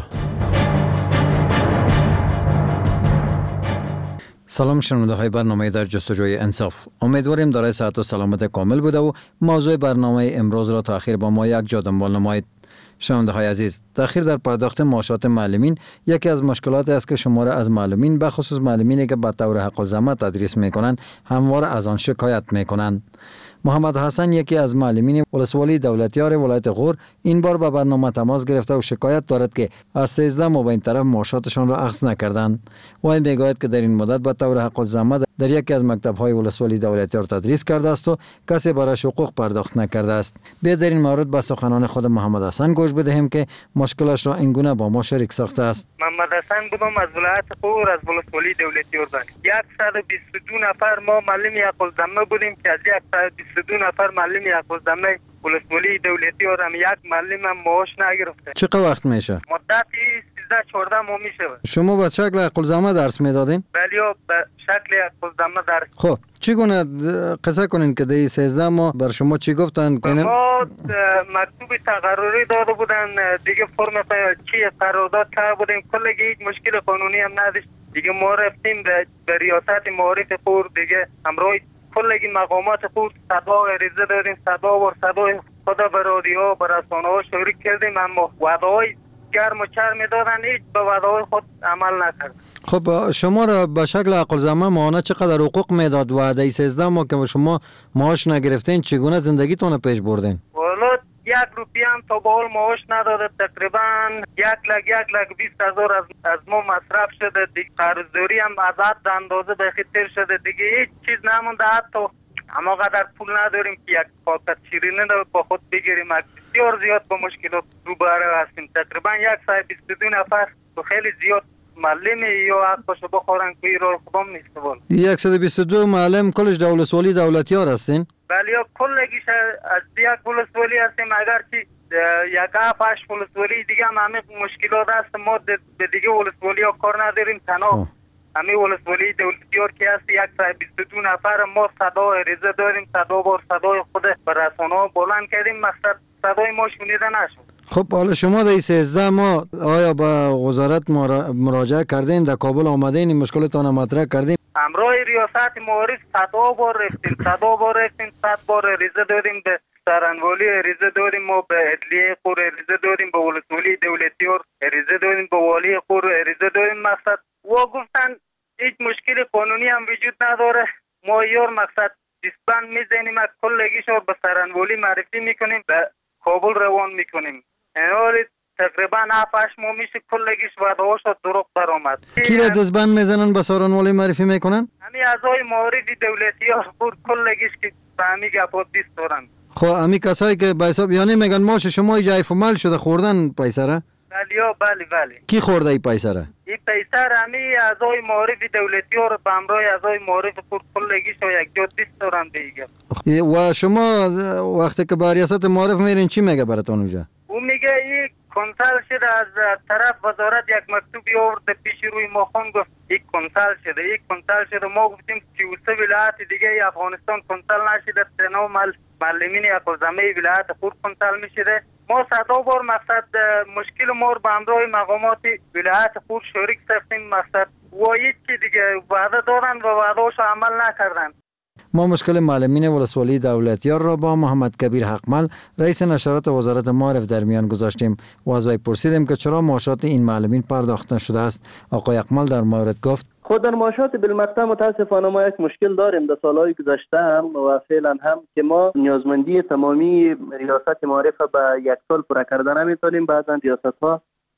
S16: سلام شنونده های برنامه در جستجوی انصاف. امیدواریم دارای صحت و سلامت کامل بوده و موضوع برنامه امروز را تأخیر با ما یک جا دنبال نمایید. شنونده های عزیز، تأخیر در پرداخت معاشات معلمین یکی از مشکلات است که شمار از معلمین به خصوص معلمینی که به طور حق الزحمه تدریس میکنند همواره از آن شکایت میکنند. محمد حسن یکی از معلمین ولسوالی دولتیار ولایت غور این بار به برنامه تماس گرفته و شکایت دارد که از سیزده ماه به این طرف معاشاتشان را اخذ نکردند. و این میگوید که در این مدت به طور حق الزحمه در یکی از مکتب‌های ولسوالی دولتیار تدریس کرده است و کسی برای حقوق پرداخت نکرده است. بیا در این مورد به سخنان خود محمد حسن گوش بدهیم که مشکلش را این گونه با ما شریک ساخته است.
S17: محمد حسن بودم از ولایت غور از ولسوالی دولتیار. صد و بیست و دو نفر ما معلم حق الزحمه بودیم که از صد و بیست و دو نفر معلم حق الزحمه ولسوالی دولتیار هم یک معلم هم معاش نگرفته.
S16: چقدر وقت میشه؟
S17: مدتی سیزده چهارده ماه میشه.
S16: شما به شکل حق الزحمه درس میدادین؟
S17: بله به شکل حق الزحمه درس.
S16: خب چگونه قصه کنین که دی سیزده ماه بر شما چی گفتن؟
S17: ما مکتوب تقرری داده بودن دیگه فرم چی قرارداد کرده بودیم، کلگی هیچ مشکل قانونی هم نداشت. دیگه ما رفتیم به ریاست معارف غور، دیگه همراه کلگی مقامات خود صدا عریضه دادیم، صدا و صدای خود به رادیو به رسانه ها شریک کردیم، اما وعده های گرم و چرم دادن هیچ به وعده های خود عمل نکرد.
S16: خب شما را به شکل حق الزحمه ماهانه چقدر حقوق میداد وعده سیزده ماه که شما معاش نگرفتین؟ چگونه زندگیتون پیش بردین؟
S17: والا یک روپیه هم تا به حال معاش نداده، تقریبا یک لک یک لک بیست هزار از از ما مصرف شده، دیگه قرضداری هم از حد اندازه به خاطر شده، دیگه هیچ چیز نمونده، حتی اما قدر پول نداریم که یک پاکت شیرینی رو با خود بگیریم. بسیار زیاد با مشکلات روبرو هستیم. تقریبا صد و بیست و دو نفر تو خیلی زیاد معلم یا حقشو بخورن که رو خودم نیست. والا
S16: صد و بیست و دو معلم کلش دولسوالی دولتیار هستین؟
S17: بله کلگیش از یک ولسوالی هستیم، اگر چی یک هفتش ولسوالی دیگه هم همه مشکلات هست. ما به دیگه ولسوالی ها کار نداریم، تنها همه ولسوالی دولتیار که هست صد و بیست و دو نفر ما صدا عریضه داریم، صدا بار صدای خود به رسانه ها بلند کردیم، مقصد صدای ما شنیده نشد.
S16: خب حالا شما در سیزده ماه آیا به وزارت مراجعه کردین؟ در کابل آمدین این مشکلتان مطرح کردین؟
S17: همراه ریاست معارف صدا بار رفتیم، صدا بار رفتیم، صد بار عریضه دادیم، به سرانوالی عریضه دادیم، ما به عدلیه غور عریضه دادیم، به ولسوالی دولتیار عریضه دادیم، به والی غور عریضه دادیم. مقصد و گفتن هیچ مشکل قانونی هم وجود نداره، ما یار مقصد دیسبند میزنیم، از کلگیش رو به سرانوالی معرفی میکنیم، به کابل روان میکنیم. حالی تقریبا هفت ماه میشه کلگیش وعده هاش دروغ برآمد.
S16: کی را دزبند میزنن به سرانوالی معرفی میکنن؟
S17: همین اعضای معارف دولتیار بود کلگیش که به همین گپا دیست دارن.
S16: خب همین کسایی که به حساب یعنی میگن ماش شما جای فمال شده خوردن پیسه را؟
S17: بله بله بله.
S16: کی خورده ای پیسه را؟
S17: این پیسه را همین اعضای معارف دولتیار به همراه اعضای معارف خود کلگیش و یک جا دیست دارن دیگه.
S16: و شما وقتی که به ریاست معارف میرین چی میگه براتون اونجا؟
S17: او میگه یک کنسال شده از طرف وزارت یک مکتوبی آورده پیش روی ما خون گفت یک کنسال شده یک کنسال شده. ما گفتیم سی و سه ولایت دیگه افغانستان کنسال نشده، تنها معلمین حق الزحمه ولایت غور کنسال میشده. ما صدا بار مقصد مشکل ما به همراه مقامات ولایت غور شریک ساختیم، مقصد و هیچ دیگه وعده دارن و وعده‌اش عمل نکردن.
S16: ما مشکل معلمین ولسوالی دولتیار را با محمد کبیر حقمل رئیس نشرات وزارت معارف در میان گذاشتیم و از وی پرسیدیم که چرا معاشات این معلمین پرداخت نشده است. آقای حقمل در مورد گفت
S10: خود در معاشات بالمقطع متاسفانه ما یک مشکل داریم در سالهای گذشته هم و فعلا هم که ما نیازمندی تمامی ریاست معارف به یک سال پورا کردن نمیتونیم. بعضا ریاست ها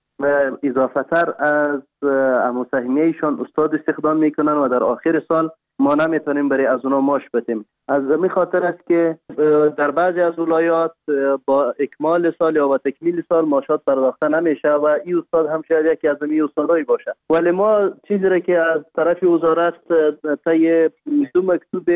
S10: اضافه تر از مساهمه‌ایشان استاد استخدام میکنن و در آخر سال ما نمیتونیم برای از اونا معاش بدیم. از همین خاطر است که در بعضی از ولایات با اکمال سال یا با تکمیل سال معاشات پرداخته نمیشه و این استاد هم شاید یکی از همین استادایی باشه. ولی ما چیزی را که از طرف وزارت طی دو مکتوب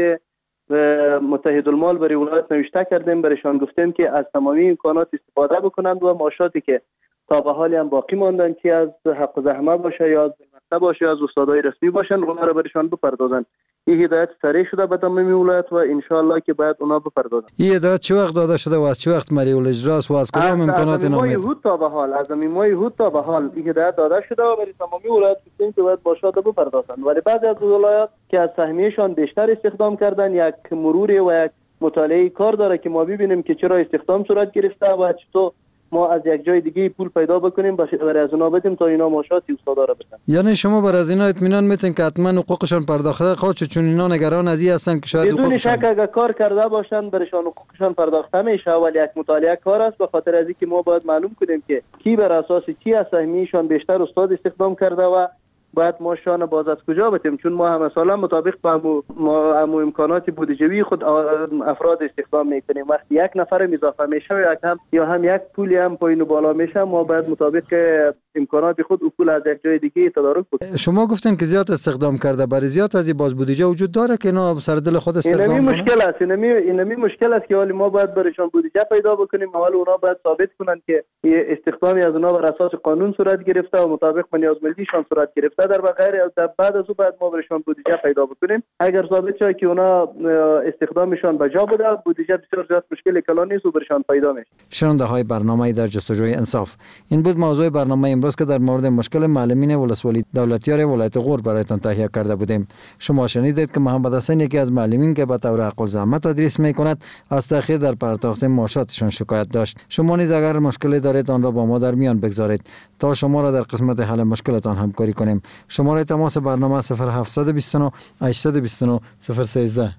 S10: متحدالمال برای ولایت نوشته کردیم، برایشان گفتیم که از تمامی امکانات استفاده بکنند و معاشاتی که تا به حالی هم باقی ماندن که از حق و زحمت باشه یا از مکتب باشه یا از استادای رسمی باشن اونا رو برشان بپردازن. این هدایت سریع شده به تمامی ولایت و ان شاء الله که باید اونا بپردازن.
S16: این هدایت چه وقت داده شده و از چه وقت مریول اجراست و از کدام امکانات نامید؟
S10: از هود تا به حال از مای هود تا به حال این هدایت داده شده و برای تمامی ولایت که باید باشد بپردازن. ولی بعضی از ولایات که از سهمیهشان بیشتر استخدام کردن یک مرور و یک مطالعه کار داره که ما ببینیم که چرا استخدام صورت گرفته و چطور ما از یک جای دیگه پول پیدا بکنیم برای از اونا بدیم تا اینا ماشاتی استادا را بدن.
S16: یعنی شما بر از اینا اطمینان میتین که حتما حقوقشان پرداخته خواهد شد چون اینا نگران از این هستن که شاید
S10: بدون شک اگر کار کرده باشن برشان حقوقشان پرداخته میشه ولی یک مطالعه کار است به خاطر از اینکه ما باید معلوم کنیم که کی بر اساس چی از سهمیه‌شان بیشتر استاد استخدام کرده و باید ما شان باز از کجا بتیم چون ما هم مثلا مطابق با امو امکانات بودجه‌ای خود افراد استخدام میکنیم. وقتی یک نفر اضافه میشه یا هم یا هم یک پولی هم پایین و بالا میشه ما باید مطابق امکانات خود او پول از یک جای دیگه تدارک کنیم.
S16: شما گفتن که زیاد استخدام کرده برای زیاد از این باز بودجه وجود داره که اینا سر دل خود استخدام کنه.
S10: اینمی مشکل است اینمی اینمی مشکل است که ولی ما باید برایشان بودجه پیدا بکنیم اول اونا باید ثابت کنن که استخدامی از اونا بر اساس قانون صورت گرفته و مطابق با نیاز ملیشان صورت گرفته در بغیر در بعد از او باید ما برایشان بودجه پیدا بکنیم. اگر ثابت شه که اونا استخدامشان به جا بوده بودجه بسیار زیاد مشکل کلان نیست و برایشان پیدا میشه.
S16: شنونده های برنامه در جستجوی انصاف این بود موضوع برنامه امروز که در مورد مشکل معلمین ولسوالی دولتیار ولایت غور برایتان تهیه کرده بودیم. شما شنیدید که محمد حسین یکی از معلمین که به طور حق الزحمت تدریس میکند از تأخیر در پرداخت معاشاتشان شکایت داشت. شما نیز اگر مشکلی دارید آن را با ما در میان بگذارید تا شما را در قسمت حل مشکلتان همکاری کنیم. شماره تماس برنامه صفر هفت دو نه هشت دو نه صفر یک سه.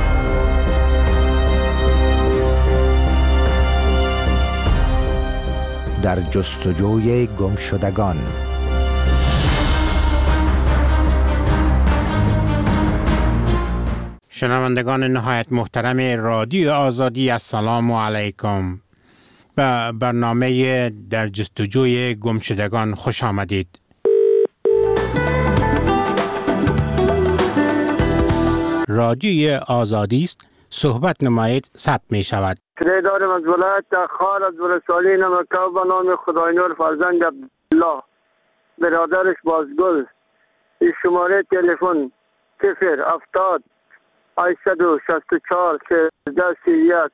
S9: در جستجوی گمشدگان.
S18: شنوندگان نهایت محترم رادیو آزادی السلام علیکم. به برنامه در جستجوی گمشدگان خوش آمدید. رادیوی آزادی است، صحبت نمایید ثبت می شود.
S19: صدای دارم از ولایت خار از ولسوالی نمکاو به نام خداینور فرزند عبدالله برادرش بازگل. این شماره تلفن صفر هفتاد هشتصد و شصت و چهار سیزده سی و یک.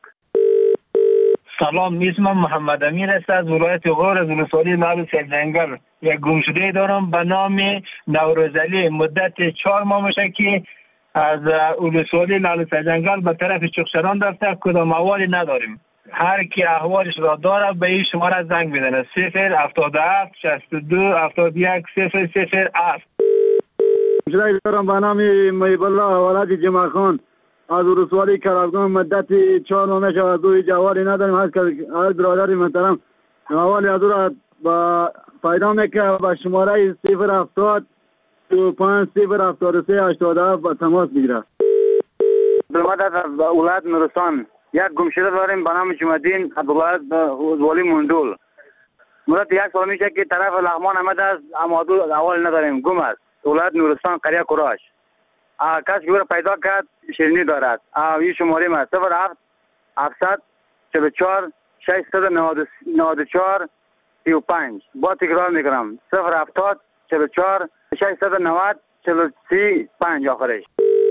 S20: سلام، اسمم محمد امیر است از ولایت غور از ولسوالی نال سرجنگل. یک گمشده دارم به نام نوروزعلی. مدت چهار ماه میشه که از ولسوالی نال سرجنگل به طرف چخشران رفته کدام احوالی نداریم. هر کی احوالش را داره به این شماره زنگ بزنه صفر هفتاد و هفت شصت و دو هفتاد و یک صفر صفر هفت.
S21: گمشده دارم به نام محیب الله ولد جمعه خان از ولسوالی کرابگان. مدت چهار ماه میشه از دوی جوالی نداریم. از برادر محترم احوالی از او را با پیدا میکنه به شماره صفر هفتاد دو پنج صفر هفتاد و سه هشتاد و هفت با تماس میگیره.
S19: برمد از ولایت نورستان یک گمشده داریم به نام جمعدین از ولایت والی مندول. مدت یک سال میشه که طرف لغمان آمده است اما احوال نداریم. گم است. ولایت نورستان قریه کراش. کسی که او را پیدا کرد شیرینی دارد. این شماره ما صفر هفت هفتصد چهل و چهار ششصد و نود و چهار سی و پنج. با تکرار میکنم صفر هفتاد چهل و چهار ششصد و نود چهل و سی پنج آخرش.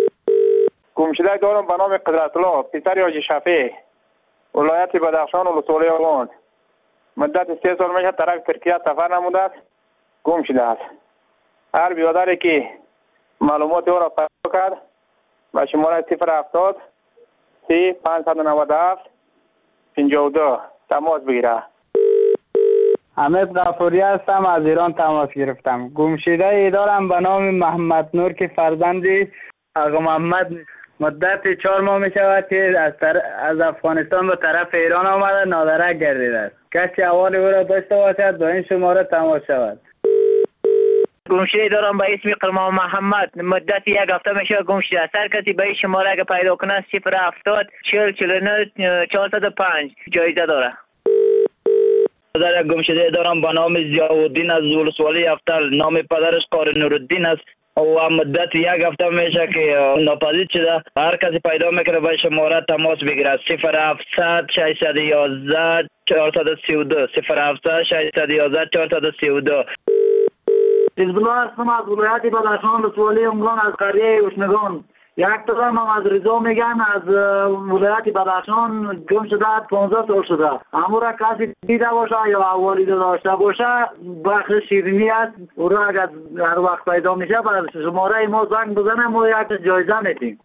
S22: گمشده دارم به نام قدرت الله پسر حاجی شفیع ولایت بدخشان ولسوالی آبان. مدت سه سال میشه طرف ترکیه سفر نموده است. گم شده است. هر برادری که معلومات او را پیدا کرد به شماره صفر هفتاد سی پانصد و نود و هفت پنجاه و دو تماس بگیره.
S23: حمید غفوری هستم از ایران تماس گرفتم. گمشده ای دارم به نام محمد نور که فرزندی آقا محمد مدت چهار ماه می شود که از, تر... از افغانستان به طرف ایران آمده نادرک گردیده است. کسی احوال او را داشته باشد با این شماره تماس شود.
S24: گمشده دارم به اسم قرمان محمد. مدت یک هفته میشه گمشده است. هر کسی به این شماره اگه پیدا کنه صفر هفتاد چهل چهل و نه چهارصد و پنج جایزه داره.
S23: در یک گمشده دارم به نام ضیاءالدین از ولسوالی افتل. نام پدرش قاری نورالدین است. و مدت یک هفته میشه که ناپدید شده. هر کسی پیدا میکنه با شماره تماس بگیرد. صفر هفتصد ششصد و یازده چهارصد و سی و دو صفر هفتصد ششصد و یازده چهارصد و سی و دو.
S21: حزب الله هستم از ولایت بدخشان ولسوالی امگان از قریه اوشنگان. یک ترم هم از رضا میگن از ولایت بدخشان گم شده پانزده سال شده. اما را کسی دیده باشه یا احوالی داشته باشه بخش شیرینی است. او را اگر هر وقت پیدا میشه بر شماره ما زنگ بزنه ما یک جایزه میدیم.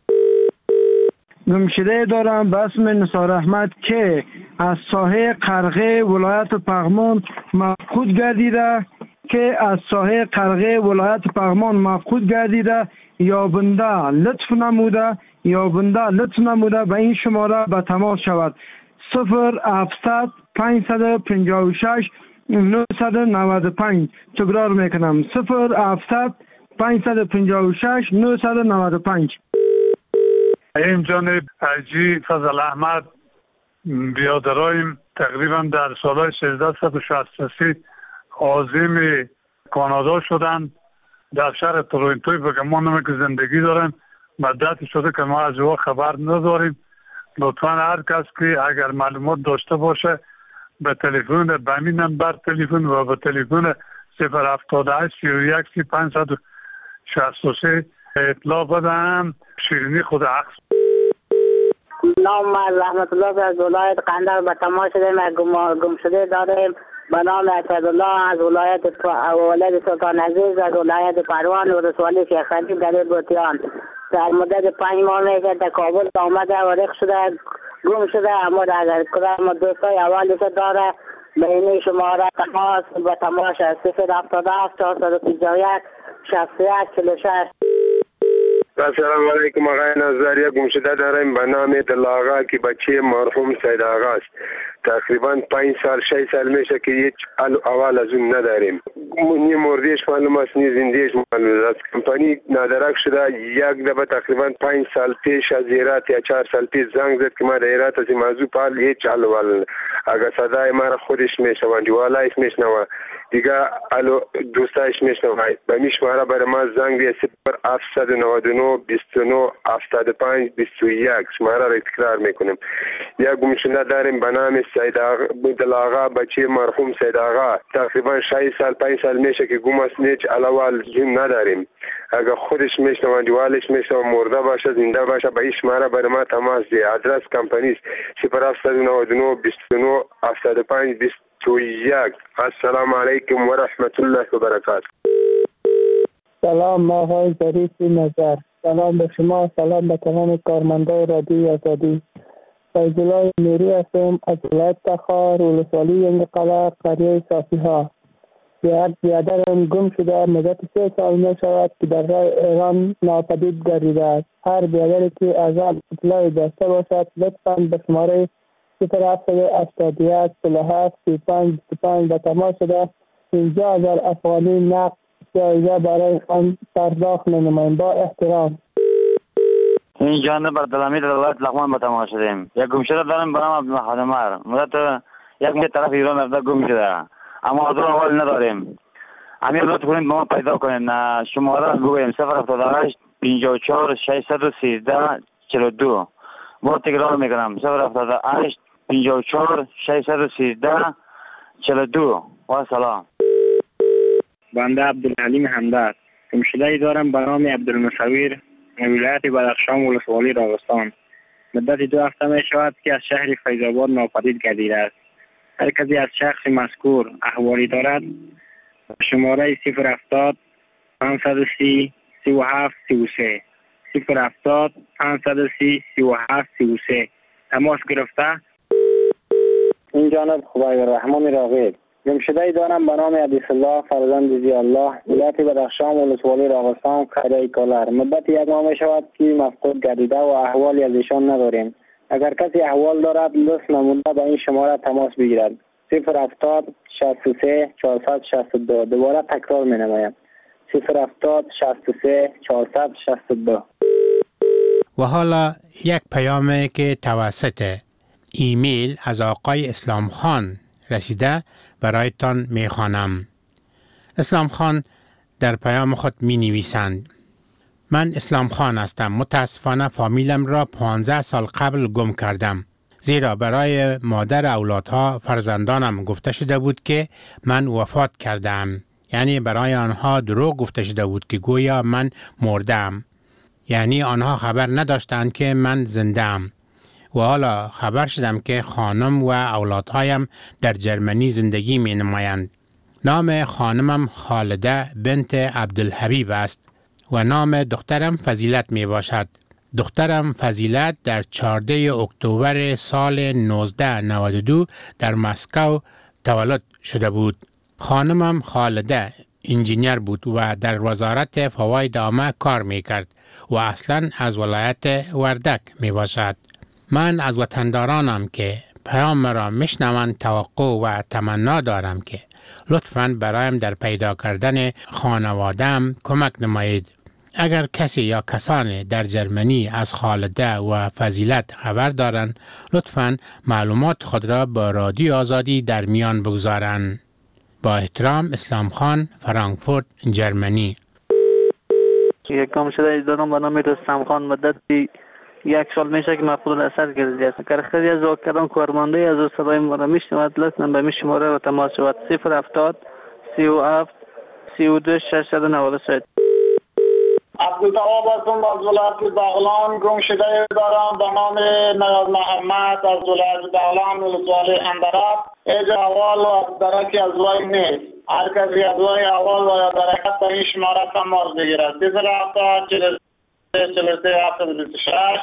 S2: گمشده دارم به اسم نثار احمد که از ساحه قرغه ولایت پغمان مفقود گردیده که از ساحه قرغه ولایت پغمان مفقود گردیده یابنده لطف نموده یابنده لطف نموده به این شماره به تماس شود. صفر هفتصد پانصد و پنجاه و شش نهصد و نود و پنج. تکرار میکنم صفر هفتصد پانصد و پنجاه و شش نهصد و نود و پنج.
S3: این جانب حاجی فضل احمد بیادرایم تقریبا در سال سیزده و شصت و سه عازم کانادا شدند. در شهر تورنتو بگمان که زندگی دارم. مدتی شده که ما از او خبر نداریم. لطفا هر کس که اگر معلومات داشته باشه به تلفن به همین نمبر تلفن و به تلفن صفر هفتاد و هشت سی و یک سی پانصد و شصت و سه اطلاع بدهم. شیرینی خود عکس.
S5: نام رحمت الله از ولایت قندهار به تماس شده گم شده داریم به نام اسدالله از ولایت ولایت سلطان عزیز از ولایت پروان ولسوالی شیخ خلیل در بوتیان. در مدت پنج ماه میشه در کابل آمده و رخ شده گم شده. اما در کدام دوستای اولیش داره به این شماره تماس به تماس صفر هفتاد و هفت چهارصد و پنجاه و یک شصت و یک چهل و شش.
S6: السلام علیکم آقای نظریه. گمشده داریم به نام دل آقا که بچه مرحوم سید آقا است. تقریبا پنج سال شش سال میشه که هیچ اول از اون نداریم. نی مردیش معلوم است نی زندگیش معلوم است. کمپانی نادرک شده. یک دفعه تقریبا پنج سال پیش از ایرات یا چهار سال پیش زنگ زد که ما در ایرات از این موضوع پال هیچ حل ول. اگر صدای ما خودش میشنوند جوالایش میشنوند دیگه الو دوستایش میشنوند. به می شماره برای ما زنگ دی صفر هفتصد و نود و نه بیست و نه هفتاد و پنج بیست و یک شماره را تکرار میکنیم. یک گمشده داریم به نام سید آقا دل آقا بچه مرحوم سید آقا. تقریبا شش سال پنج سال میشه که گم است. هیچ علاوه جون نداریم. اگر خودش میشنوند جوالش میشنوند مرده باشه زنده باشه به این شماره برای ما تماس دی. آدرس کمپانی صفر هفتصد و نود و نه بیست و نه هفتاد و پنج بیست و یک. السلام علیکم و رحمت الله و برکاته.
S25: سلام آقای ظریف نظر. سلام به شما. سلام به تمام کارمندان رادیوی آزادی. فیض الله نوری هستم از ولایت تخار ولسوالی ینگقله قریه صافی ها. یک برادرم گم شده مدت سه سال می شود که در راه ایران ناپدید گردیده است. هر برادری که از آن اطلاعی داشته باشد لطفاً به شماره صفر هفتصد و هشتاد و یک چهل و هفت سی و پنج بیست و پنج به تماس شده پنجاه هزار افغانی نقد جایزه برای آن پرداخت نماییم. با احترام.
S23: این جانب عبدالحمید ولایت لغمان به تماس شدیم. یک گمشده دارم به نام عبدالمحمد عمر. مدت یک ماه طرف ایران رفته گم شده اما حضور اول نداریم. امیر لطف کنید ما پیدا کنید. شماره بگویم صفر هفتاد و هشت پنجاه و چهار ششصد و سیزده چهل و دو. با تکرار میکنم صفر هفتاد و هشت پنجاه و چهار ششصد و سیزده چهل و دو. و سلام.
S26: بنده عبدالحلیم حمدت. گمشده دارم به نام عبدالمصور ولایت بدخشان ولسوالی راغستان. مدت دو هفته می شود که از شهر فیض آباد ناپدید گردیده است. هر کسی از شخص مذکور احوالی دارد شماره صفر هفتاد پانصد و سی سی و هفت سی و سه صفر هفتاد پانصد و سی سی و هفت سی و سه تماس گرفته.
S23: این جانب خدای رحمان راغب. گمشده دارم به نام حدیث الله فرزند زی الله ولایت بدخشان ولسوالی راغستان قریه کالر. مدت یک ماه می شود که مفقود گردیده و احوالی از ایشان نداریم. اگر کسی احوال دارد لطف نموده به این شماره تماس بگیرد. صفر هفتاد شصت و سه چهارصد شصت و دو. دوباره تکرار می نمایم. صفر هفتاد شصت و سه چهارصد شصت و دو.
S18: و حالا یک پیامی که توسط ایمیل از آقای اسلام خان رسیده برایتان می خوانم. اسلام خان در پیام خود می نویسند: من اسلام خان هستم. متاسفانه فامیلم را پانزده سال قبل گم کردم. زیرا برای مادر اولادها فرزندانم گفته شده بود که من وفات کردم. یعنی برای آنها دروغ گفته شده بود که گویا من مردم. یعنی آنها خبر نداشتند که من زنده‌ام. و حالا خبر شدم که خانم و اولادهایم در جرمنی زندگی می نمایند. نام خانمم خالده بنت عبدالحبیب است و نام دخترم فضیلت می باشد. دخترم فضیلت در چهاردهم اکتبر سال نوزده نود و دو در مسکو تولد شده بود. خانمم خالده انجینیر بود و در وزارت فواید عامه کار می کرد و اصلا از ولایت وردک می باشد. من از وطندارانم که پیام را میشنوند توقع و تمنا دارم که لطفاً برایم در پیدا کردن خانواده‌ام کمک نمایید. اگر کسی یا کسانی در جرمنی از خالده و فضیلت خبر دارند، لطفاً معلومات خود را با رادیو آزادی در میان بگذارند. با احترام، اسلام خان، فرانکفورت، جرمنی.
S1: یک گم شده دارم به نام رستم خان. مدتی یک سال میشه که مفقود اثر گردیده است. اگر خیلی از واکران کارمانده از او صدای ما را میشنود، لطفاً به می شماره را تماس شود. صفر هفتاد سی و هفت سی و دو ششصد و نود و سه.
S4: عبدالتواب هستم از ولایت بغلان. گم شده دارم به نام نیاز محمد از ولایت بغلان ولسوالی اندراب. اینجا اول و درکی از وای نیست. هر کسی از وای اول و درکت به این شماره تماس بگیرد. صفر هفتاد چهل و سه هفتاد و شش.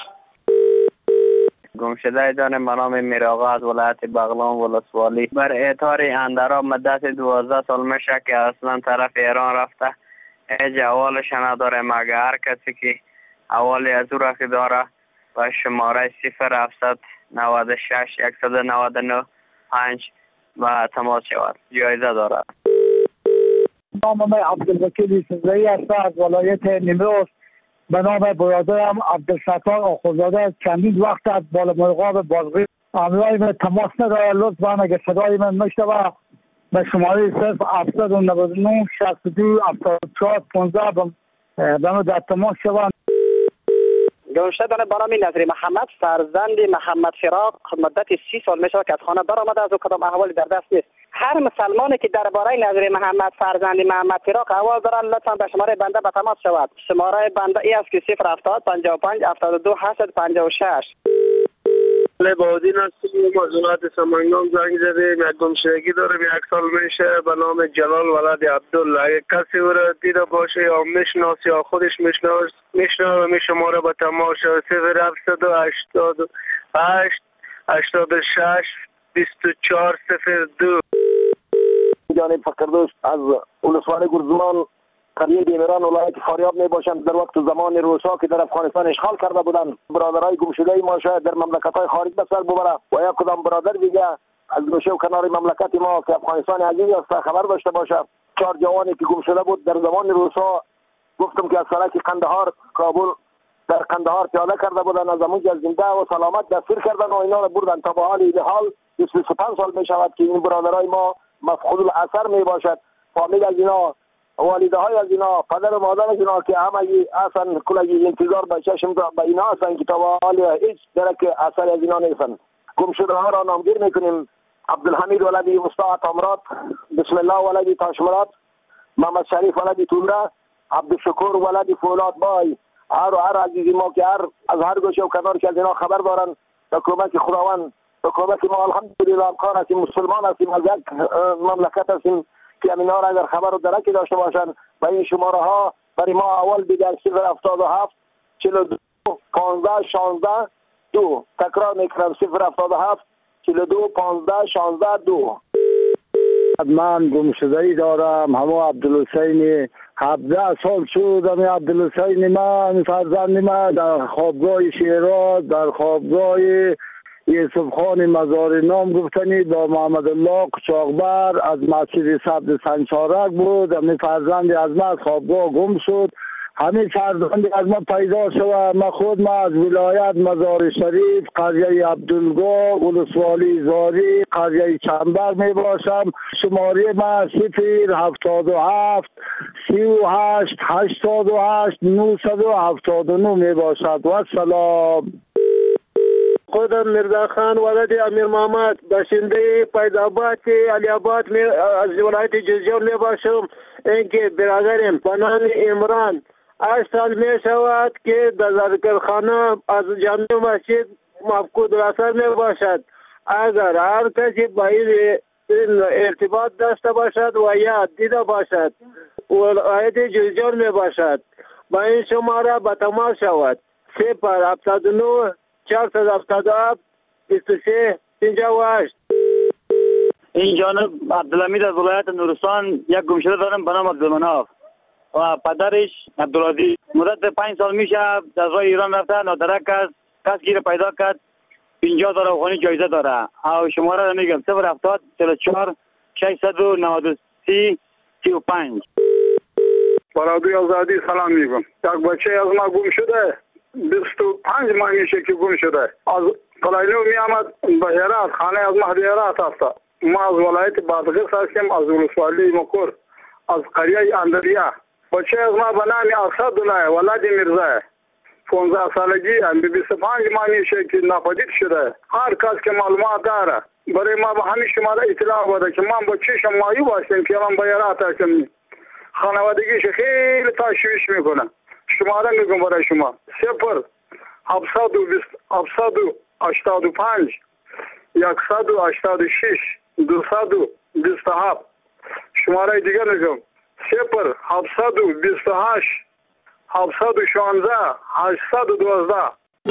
S24: گم شده دارم به نام میراغا از ولایت بغلان ولسوالی. بر اعتار اندراب مدت دوازده سال میشه که اصلا طرف ایران رفته. ایج اولش نداره، مگه هر کسی که اولی از او را که داره و شماره صفر هفتصد و نود و شش صد و نود و نه پنج و تماس شود. جایزه داره.
S7: نام من عبدالوکیل سزایی است از ولایت نیمروز. به نام برادرم عبدالستار آخوندزاده از چندین وقت از بالامرغاب بازغی امرای من تماس نداره. لطفاً اگر صدای من میشنوه به شماره صفر هفتصد و نود و نه شصت و دو هفتاد و چهار پانزده به من در تماس شوند.
S8: گم شده به نام نظری محمد فرزند محمد فراق. مدت سی سال میشه که از خانه برآمده، از او کدام احوالی در دست نیست. هر مسلمانی که درباره نظری محمد فرزند محمد فراق احوال دارن، لطفا به شماره بنده به تماس شود. شماره بنده ای است که صفر هفتاد پنجاه و پنج هفتاد و دو هشتصد و پنجاه و شش.
S6: لبادین هستیم از ولایت سمنگان زنگ زدیم. یک گمشدگی داریم، یک سال میشه به نام جلال ولد عبدالله. اگه کسی او را دیده باشه یا میشناس یا خودش میشناس میشناسه می شماره به تماس صفر هفتصد و هشتاد و هشت هشتاد و شش بیست و چهار صفر دو.
S11: جانب فقردوش از ولسوالی گرزمان قریه دیمران ولایت فاریاب می باشند. در وقت زمان روسا که در افغانستان اشغال کرده بودند، برادرای گمشده ما شاید در مملکت‌های خارج به سر ببره و یا کدام برادر دیگه از گوشه و کنار مملکت ما که افغانستان عزیز است خبر داشته باشه. چهار جوانی که گمشده بود در زمان روسا، گفتم که از سرک قندهار کابل در قندهار پیاده کرده بودند، از اونجا زنده و سلامت دستگیر کردن و اینا رو بردن تا به حال ایدهال بیست و پنج سال می شود که این برادرای ما مفقود الاثر می باشد. فامیل از اینا، والده های از اینا، پدر و مادر از اینا که همه اصلا کلگی انتظار به چشم به اینا هستن که تا به حال هیچ درک اثر از اینا نیستن. گم شده ها را نامگیر میکنیم. عبدالحمید ولدی مصطفی تامرات، بسم الله ولدی تاشمرات، محمد شریف ولدی تومره، عبدالشکور ولدی فولاد بای. هر و هر عزیزی ما که هر از هر گوشه و کنار که از اینا خبر دارن، تا کمک خداوند، تا کمک ما الحمدلله امکان هستیم، مسلمان هستیم، از یک مملکت هستیم که امینا را اگر خبر و درکی داشته باشن و این شماره ها برای ما اول دیگر صفر هفتاد و هفت چهل و دو پانزده شانزده دو. تکرار میکنم صفر هفتاد و هفت چهل و دو پانزده شانزده دو.
S7: من گمشده‌ای دارم، همه عبدالحسین. هفده سال شد همه عبدالحسین من فرزند من در خوابگاه شیراز، در خوابگاه یوسف خان مزار نام گفتنی با محمد الله قچاقبر از مسجد سبز سنچارک بود. همه فرزند از من خوابگاه گم شد
S21: همین فرزندی از ما پیدا شد. ما خود ما از ولایت مزار شریف قریه عبدالگو ولسوالی زاری قریه چنبر می باشم. شماره ما صفر هفتاد و هفت سی و هشت هشتاد و هشت نهصد و هفتاد و نه می باشد. و سلام.
S10: خودم مرزا خان ولد امیر محمد باشنده پیداباد علی آباد می از ولایت جوزجان می باشم. اینکه برادرم به نام عمران هشت سال می شود که در ذکرخانه از جامع مسجد مفقود الاثر می باشد. اگر هر کسی با این ارتباط داشته باشد و یا دیده باشد ولایت جوزجان می باشد با این شماره به تماس شود. صفر هفتاد و نه چهارصد هفتاد و هفت بیست و سه پنجاه و هشت.
S19: این جانب عبدالحمید از ولایت نورستان یک گمشده دارم به نام عبدالمناف و پدرش عبدالعزیز. مدت پنج سال میشه از راه ایران رفته، نادرک است، کس گیر پیدا کرد، پنجاه داره افغانی جایزه داره. او شماره را میگم صفر هفتاد چهل و چهار ششصد و نود و سه سی و پنج.
S21: برادوی آزادی سلام میگم. یک بچه از ما گم شده، بیست و پنج ماه میشه که گم شده. از قلعه‌نو می آمد به هرات، خانه از مهدی هرات هست. ما از ولایت بادغیس هستیم، از ولسوالی مکور، از قریه اندریا. بچه از ما به نام اسدالله ولد میرزا پانزده سالگی هم بیست و پنج ماه میشه که ناپدید شده. هر کس که معلومات داره برای ما به همین شماره اطلاع بده که من بچه‌شم معیوب هستم که من به هرات هستم. خانوادگیش خیلی تشویش میکنه. شماره میگم برای شما صفر هفتصد و بیست هفتصد و هشتاد و پنج یکصد و هشتاد و شش دوصد و بیست و هفت. شماره دیگه میگم صفر هفتصد و بیست و هشت هفتصد و شانزده هشتصد و دوازده.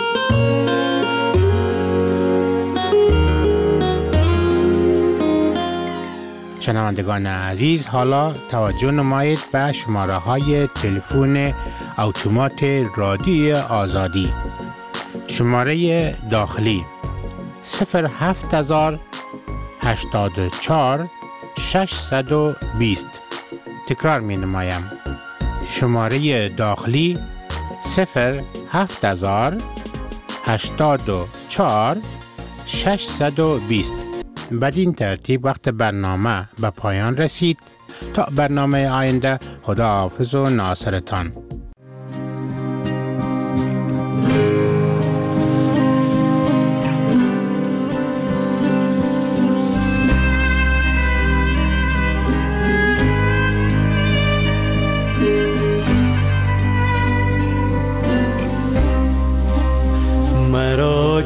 S18: شنوندگان عزیز، حالا توجه نمایید به شماره های تلفن اتومات رادیوی آزادی. شماره داخلی صفر هفت هزار هشتاد و چهار ششصد و بیست. تکرار می نمایم. شماره داخلی صفر هفت هزار هشتاد و چهار ششصد و بیست. بدین ترتیب وقت برنامه به پایان رسید. تا برنامه آینده، خداحافظ و ناصرتان.
S12: مرا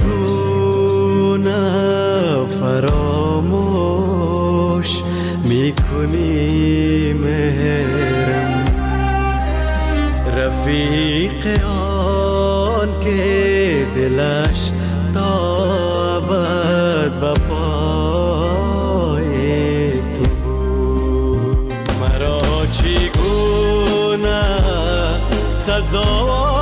S12: چگونه فراموش میکنی مهرم، رفیق آن که دلش تا ابد به پای تو بود. مرا چگونه سزا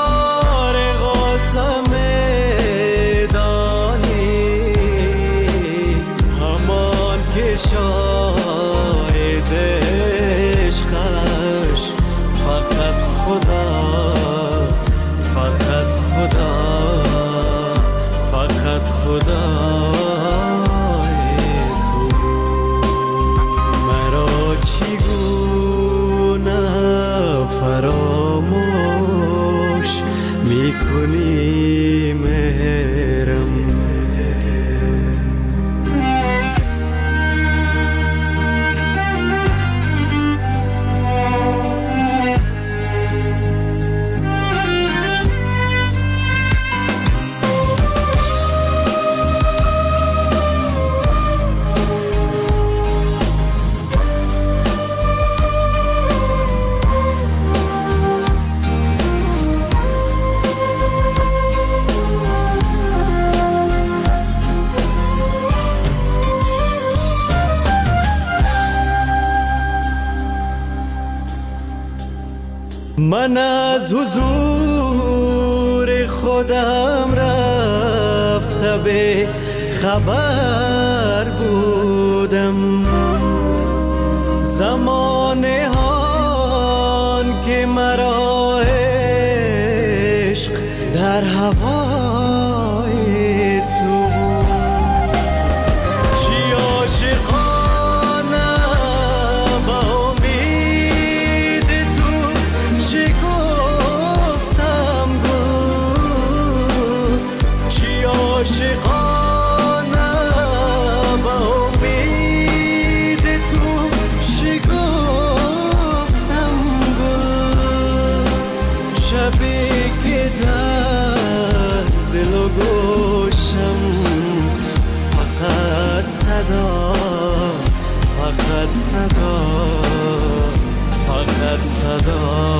S12: من از حضور خودم رفته به خبر بودم، زمان هان که مرا در هوای تو چی عاشقانه به امید تو چی گفتم گل چی عاشقانه به امید تو چی گفتم گل شبی که در دل و گوشم فقط صدا فقط صدا فقط صدا